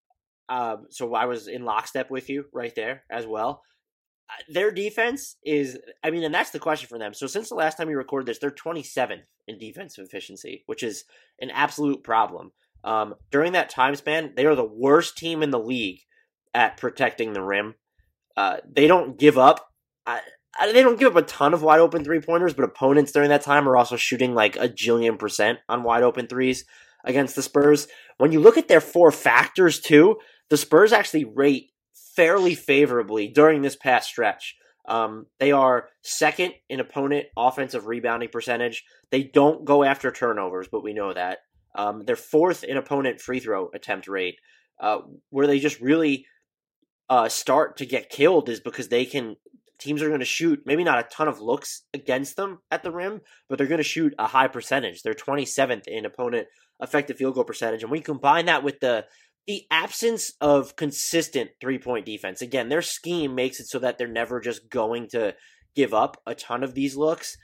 Um, so I was in lockstep with you right there as well. Uh, their defense is, I mean, and that's the question for them. So since the last time we recorded this, they're twenty-seventh in defensive efficiency, which is an absolute problem. Um, during that time span, they are the worst team in the league at protecting the rim. Uh, they don't give up. I, I, they don't give up a ton of wide open three pointers, but opponents during that time are also shooting like a jillion percent on wide open threes against the Spurs. When you look at their four factors too, the Spurs actually rate fairly favorably during this past stretch. Um, they are second in opponent offensive rebounding percentage. They don't go after turnovers, but we know that. Um, they're fourth in opponent free throw attempt rate. Uh, where they just really uh, start to get killed is because they can. Teams are going to shoot maybe not a ton of looks against them at the rim, but they're going to shoot a high percentage. They're twenty-seventh in opponent effective field goal percentage, and we combine that with the the absence of consistent three-point defense. Again, their scheme makes it so that they're never just going to give up a ton of these looks.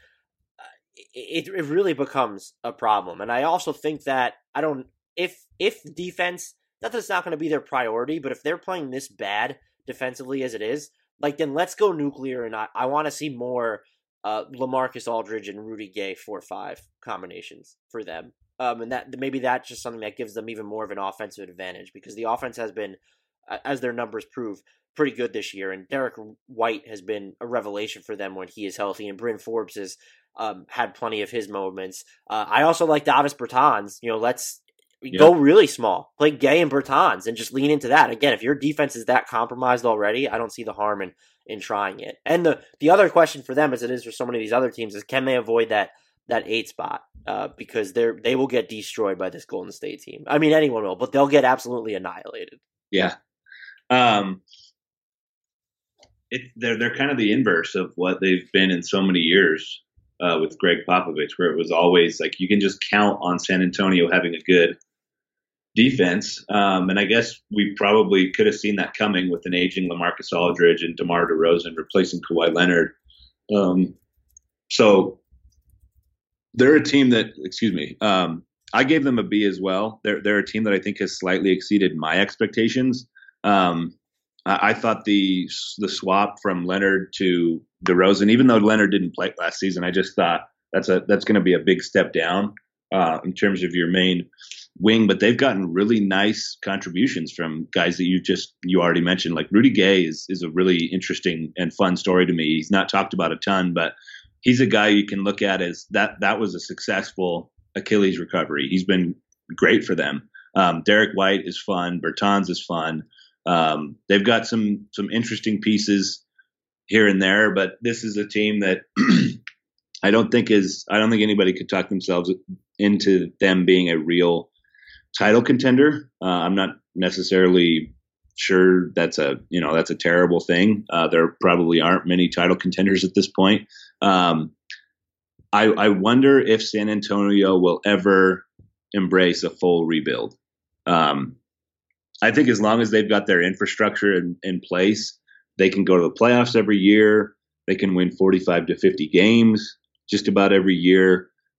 It, it really becomes a problem. And I also think that, I don't, if if defense, not that it's not going to be their priority, but if they're playing this bad defensively as it is, like then let's go nuclear, and I, I want to see more uh, LaMarcus Aldridge and Rudy Gay four five combinations for them. Um, and that maybe that's just something that gives them even more of an offensive advantage, because the offense has been, as their numbers prove, pretty good this year. And Derek White has been a revelation for them when he is healthy, and Bryn Forbes has um, had plenty of his moments. Uh, I also like Davis Bertans. You know, let's yep. go really small, play Gay and Bertans, and just lean into that. Again, if your defense is that compromised already, I don't see the harm in in trying it. And the the other question for them, as it is for so many of these other teams, is can they avoid that that eight spot, uh, because they're they will get destroyed by this Golden State team. I mean, anyone will, but they'll get absolutely annihilated. Yeah, um, it, they're they're kind of the inverse of what they've been in so many years uh, with Greg Popovich, where it was always like you can just count on San Antonio having a good defense. Um, and I guess we probably could have seen that coming with an aging LaMarcus Aldridge and DeMar DeRozan replacing Kawhi Leonard. Um, so. They're a team that, excuse me, um, I gave them a B as well. They're they're a team that I think has slightly exceeded my expectations. Um, I, I thought the the swap from Leonard to DeRozan, even though Leonard didn't play last season, I just thought that's a that's going to be a big step down uh, in terms of your main wing. But they've gotten really nice contributions from guys that you just you already mentioned. Like Rudy Gay is is a really interesting and fun story to me. He's not talked about a ton, but he's a guy you can look at as that that was a successful Achilles recovery. He's been great for them. Um, Derek White is fun. Bertans is fun. Um, they've got some some interesting pieces here and there, but this is a team that I don't think is I don't think anybody could talk themselves into them being a real title contender. Uh, I'm not necessarily sure that's a you know that's a terrible thing. Uh, there probably aren't many title contenders at this point. Um, I, I wonder if San Antonio will ever embrace a full rebuild. Um, I think as long as they've got their infrastructure in, in place, they can go to the playoffs every year. They can win forty-five to fifty games just about every year.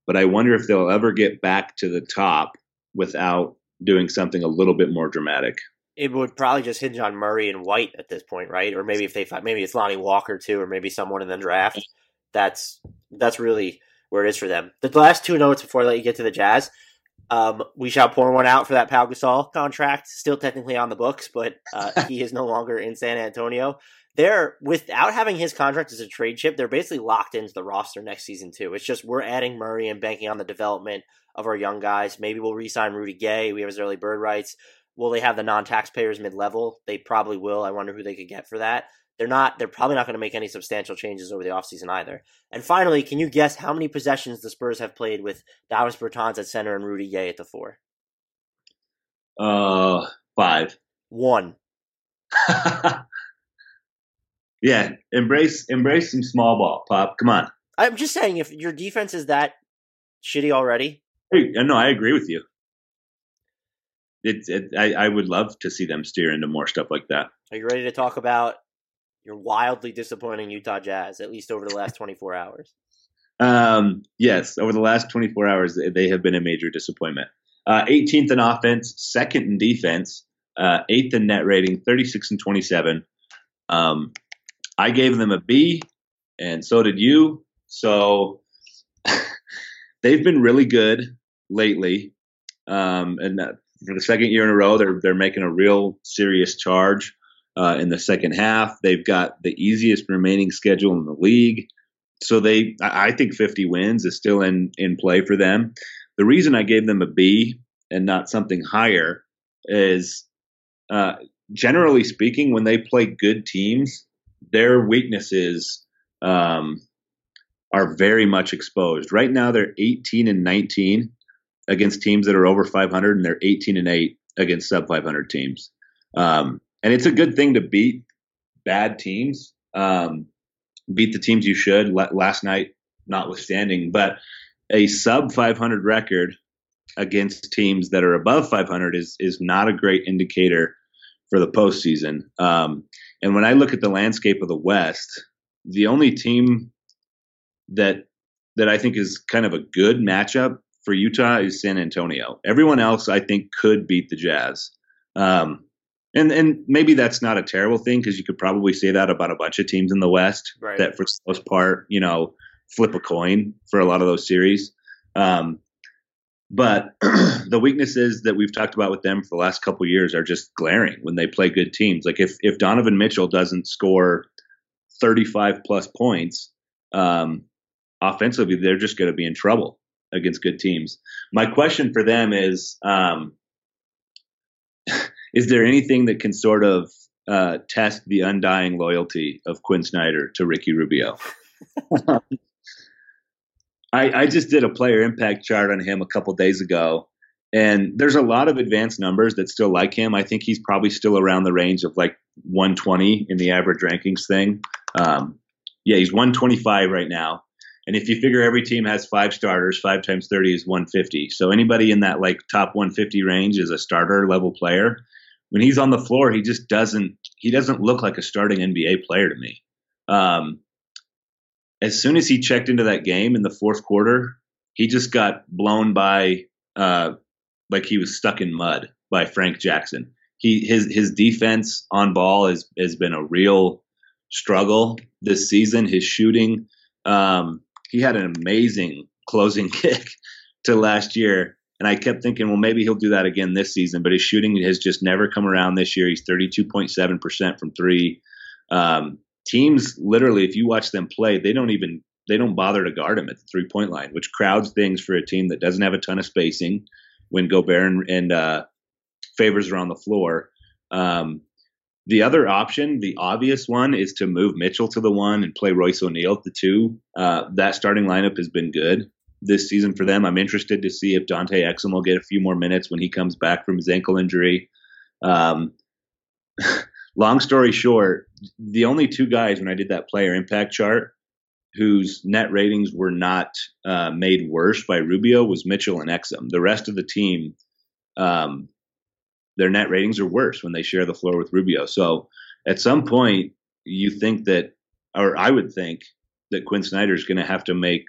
but I wonder if they'll ever get back to the top without doing something a little bit more dramatic. It would probably just hinge on Murray and White at this point, right? Or maybe if they maybe it's Lonnie Walker too, or maybe someone in the draft. That's that's really where it is for them. The last two notes before I let you get to the Jazz. Um, we shall pour one out for that Pau Gasol contract, still technically on the books, but uh, he is no longer in San Antonio. They're, without having his contract as a trade chip, they're basically locked into the roster next season too. It's just we're adding Murray and banking on the development of our young guys. Maybe we'll re-sign Rudy Gay. We have his early bird rights. Will they have the non-taxpayers mid-level? They probably will. I wonder who they could get for that. They're not. They're probably not going to make any substantial changes over the offseason either. And finally, can you guess how many possessions the Spurs have played with Davis Bertans at center and Rudy Gay at the four? Uh, five. One. Yeah, embrace embrace some small ball, Pop. Come on. I'm just saying, if your defense is that shitty already. Hey, no, I agree with you. It's it, I, I would love to see them steer into more stuff like that. Are you ready to talk about your wildly disappointing Utah Jazz, at least over the last twenty-four hours? Um, yes, over the last twenty-four hours, they have been a major disappointment. Uh, eighteenth in offense, second in defense, uh, eighth in net rating, thirty-six and twenty-seven. Um, I gave them a B, and so did you. So they've been really good lately, um, and uh, for the second year in a row, they're they're making a real serious charge uh, in the second half. They've got the easiest remaining schedule in the league, so they I think fifty wins is still in in play for them. The reason I gave them a B and not something higher is, uh, generally speaking, when they play good teams, their weaknesses um, are very much exposed. Right now, they're eighteen and nineteen against teams that are over five hundred, and they're eighteen and eight against sub five hundred teams. Um, and it's a good thing to beat bad teams, um, beat the teams you should. Last night, notwithstanding, but a sub five hundred record against teams that are above five hundred is is not a great indicator for the postseason. Um, and when I look at the landscape of the West, the only team that that I think is kind of a good matchup for Utah is San Antonio. Everyone else, I think, could beat the Jazz. Um, and and maybe that's not a terrible thing, because you could probably say that about a bunch of teams in the West, right, that for the most part, you know, flip a coin for a lot of those series. Um, but the weaknesses that we've talked about with them for the last couple of years are just glaring when they play good teams. Like if, if Donovan Mitchell doesn't score thirty-five plus points, um, offensively, they're just going to be in trouble against good teams. My question for them is, um, is there anything that can sort of uh, test the undying loyalty of Quinn Snyder to Ricky Rubio? I, I just did a player impact chart on him a couple days ago, and there's a lot of advanced numbers that still like him. I think he's probably still around the range of like one twenty in the average rankings thing. Um, yeah, he's one twenty-five right now. And if you figure every team has five starters, five times thirty is one fifty. So anybody in that like top one fifty range is a starter level player. When he's on the floor, he just doesn't, he doesn't look like a starting N B A player to me. Um, As soon as he checked into that game in the fourth quarter, he just got blown by, uh, like he was stuck in mud by Frank Jackson. He his his defense on ball has has been a real struggle this season. His shooting, um, he had an amazing closing kick to last year, and I kept thinking, well, maybe he'll do that again this season. But his shooting has just never come around this year. He's thirty-two point seven percent from three. Um, Teams, literally, if you watch them play, they don't even they don't bother to guard him at the three point line, which crowds things for a team that doesn't have a ton of spacing when Gobert and, and uh, Favors are on the floor. Um, the other option, the obvious one, is to move Mitchell to the one and play Royce O'Neal at the two. Uh, that starting lineup has been good this season for them. I'm interested to see if Dante Exum will get a few more minutes when he comes back from his ankle injury. Um, long story short, the only two guys when I did that player impact chart whose net ratings were not uh, made worse by Rubio was Mitchell and Exum. The rest of the team, um, their net ratings are worse when they share the floor with Rubio. So at some point, you think that, or I would think that Quinn Snyder is going to have to make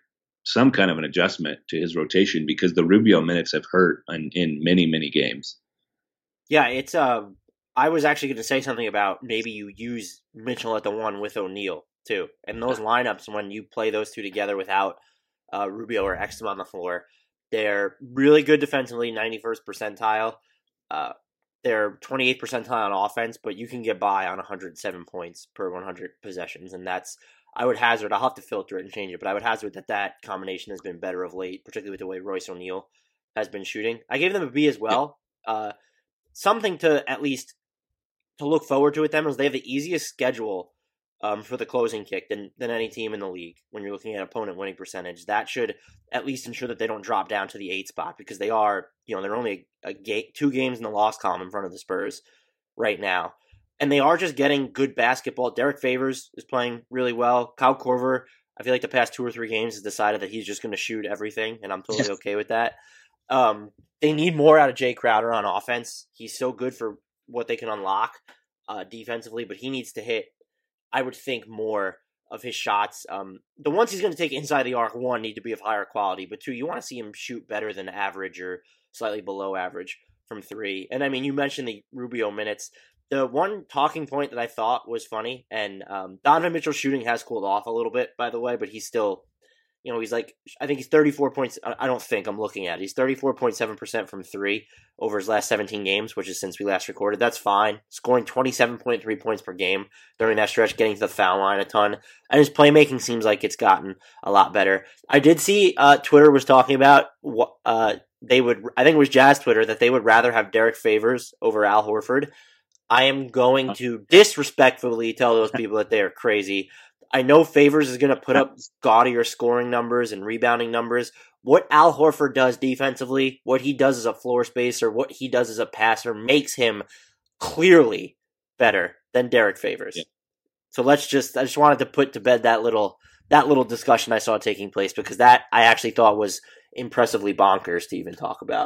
some kind of an adjustment to his rotation because the Rubio minutes have hurt in, in many, many games. Yeah, it's uh, I was actually going to say something about maybe you use Mitchell at the one with O'Neal too. And those lineups, when you play those two together without uh, Rubio or Exum on the floor, they're really good defensively, ninety-first percentile. Uh, they're twenty-eighth percentile on offense, but you can get by on one hundred seven points per one hundred possessions, and that's, I would hazard, I'll have to filter it and change it, but I would hazard that that combination has been better of late, particularly with the way Royce O'Neal has been shooting. I gave them a B as well. Uh, something to at least to look forward to with them is they have the easiest schedule um, for the closing kick than, than any team in the league when you're looking at opponent winning percentage. That should at least ensure that they don't drop down to the eight spot because they are, you know, they're only a, a ga- two games in the loss column in front of the Spurs right now. And they are just getting good basketball. Derek Favors is playing really well. Kyle Korver, I feel like the past two or three games has decided that he's just going to shoot everything, and I'm totally okay with that. Um, they need more out of Jay Crowder on offense. He's so good for what they can unlock uh, defensively, but he needs to hit, I would think, more of his shots. Um, the ones he's going to take inside the arc, one, need to be of higher quality, but two, you want to see him shoot better than average or slightly below average from three. And I mean, you mentioned the Rubio minutes. The one talking point that I thought was funny, and um, Donovan Mitchell's shooting has cooled off a little bit, by the way, but he's still, you know, he's like, I think he's thirty-four points. I don't think I'm looking at it. He's thirty-four point seven percent from three over his last seventeen games, which is since we last recorded. That's fine. Scoring twenty-seven point three points per game during that stretch, getting to the foul line a ton. And his playmaking seems like it's gotten a lot better. I did see uh, Twitter was talking about what uh, they would, I think it was Jazz Twitter, that they would rather have Derek Favors over Al Horford. I am going to disrespectfully tell those people that they are crazy. I know Favors is going to put up gaudier scoring numbers and rebounding numbers. What Al Horford does defensively, what he does as a floor spacer, what he does as a passer makes him clearly better than Derek Favors. Yeah. So let's just, I just wanted to put to bed that little, that little discussion I saw taking place because that I actually thought was impressively bonkers to even talk about.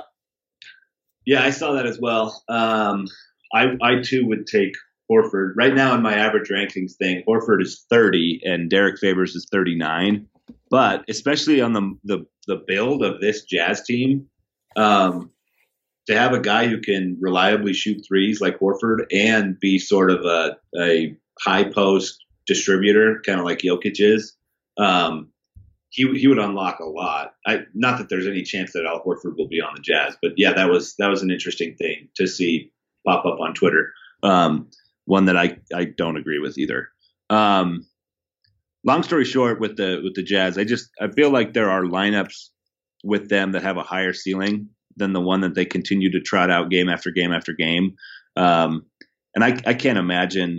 Yeah, I saw that as well. Um, I, I too would take Horford. Right now in my average rankings thing, Horford is thirty and Derek Favors is thirty-nine. But especially on the the, the build of this Jazz team, um, to have a guy who can reliably shoot threes like Horford and be sort of a, a high post distributor, kind of like Jokic is, um, he he would unlock a lot. I, not that there's any chance that Al Horford will be on the Jazz, but yeah, that was that was an interesting thing to see pop up on Twitter. Um, one that I, I don't agree with either. Um, long story short, with the with the Jazz, I just I feel like there are lineups with them that have a higher ceiling than the one that they continue to trot out game after game after game. Um, and I I can't imagine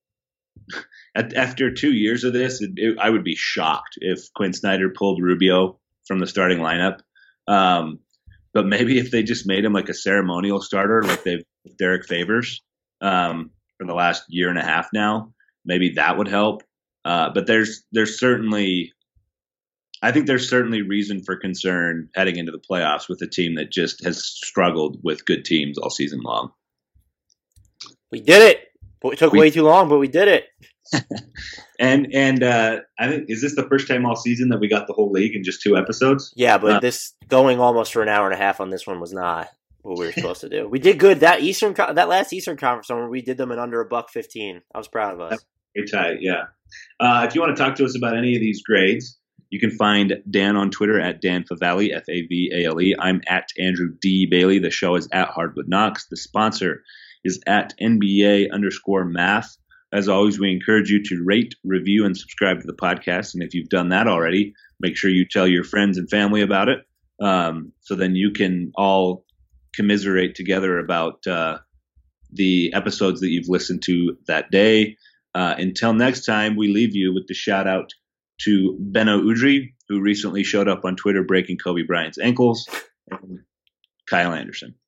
after two years of this, it, it, I would be shocked if Quinn Snyder pulled Rubio from the starting lineup. Um, but maybe if they just made him like a ceremonial starter, like they've Derek Favors um, for the last year and a half now, maybe that would help. Uh, but there's there's certainly, I think there's certainly reason for concern heading into the playoffs with a team that just has struggled with good teams all season long. We did it. It took we, way too long, but we did it. and and uh, I think, is this the first time all season that we got the whole league in just two episodes? Yeah, but uh, this going almost for an hour and a half on this one was not what we were supposed to do. We did good that Eastern that last Eastern Conference one where we did them in under a buck fifteen. I was proud of us. Very tight, yeah. Uh, if you want to talk to us about any of these grades, you can find Dan on Twitter at Dan Favale, F A V A L E. I'm at Andrew D. Bailey. The show is at Hardwood Knocks. The sponsor is at N B A underscore math. As always, we encourage you to rate, review, and subscribe to the podcast. And if you've done that already, make sure you tell your friends and family about it. Um, so then you can all commiserate together about uh, the episodes that you've listened to that day. Uh, until next time, we leave you with the shout out to Benno Udry, who recently showed up on Twitter breaking Kobe Bryant's ankles, and Kyle Anderson.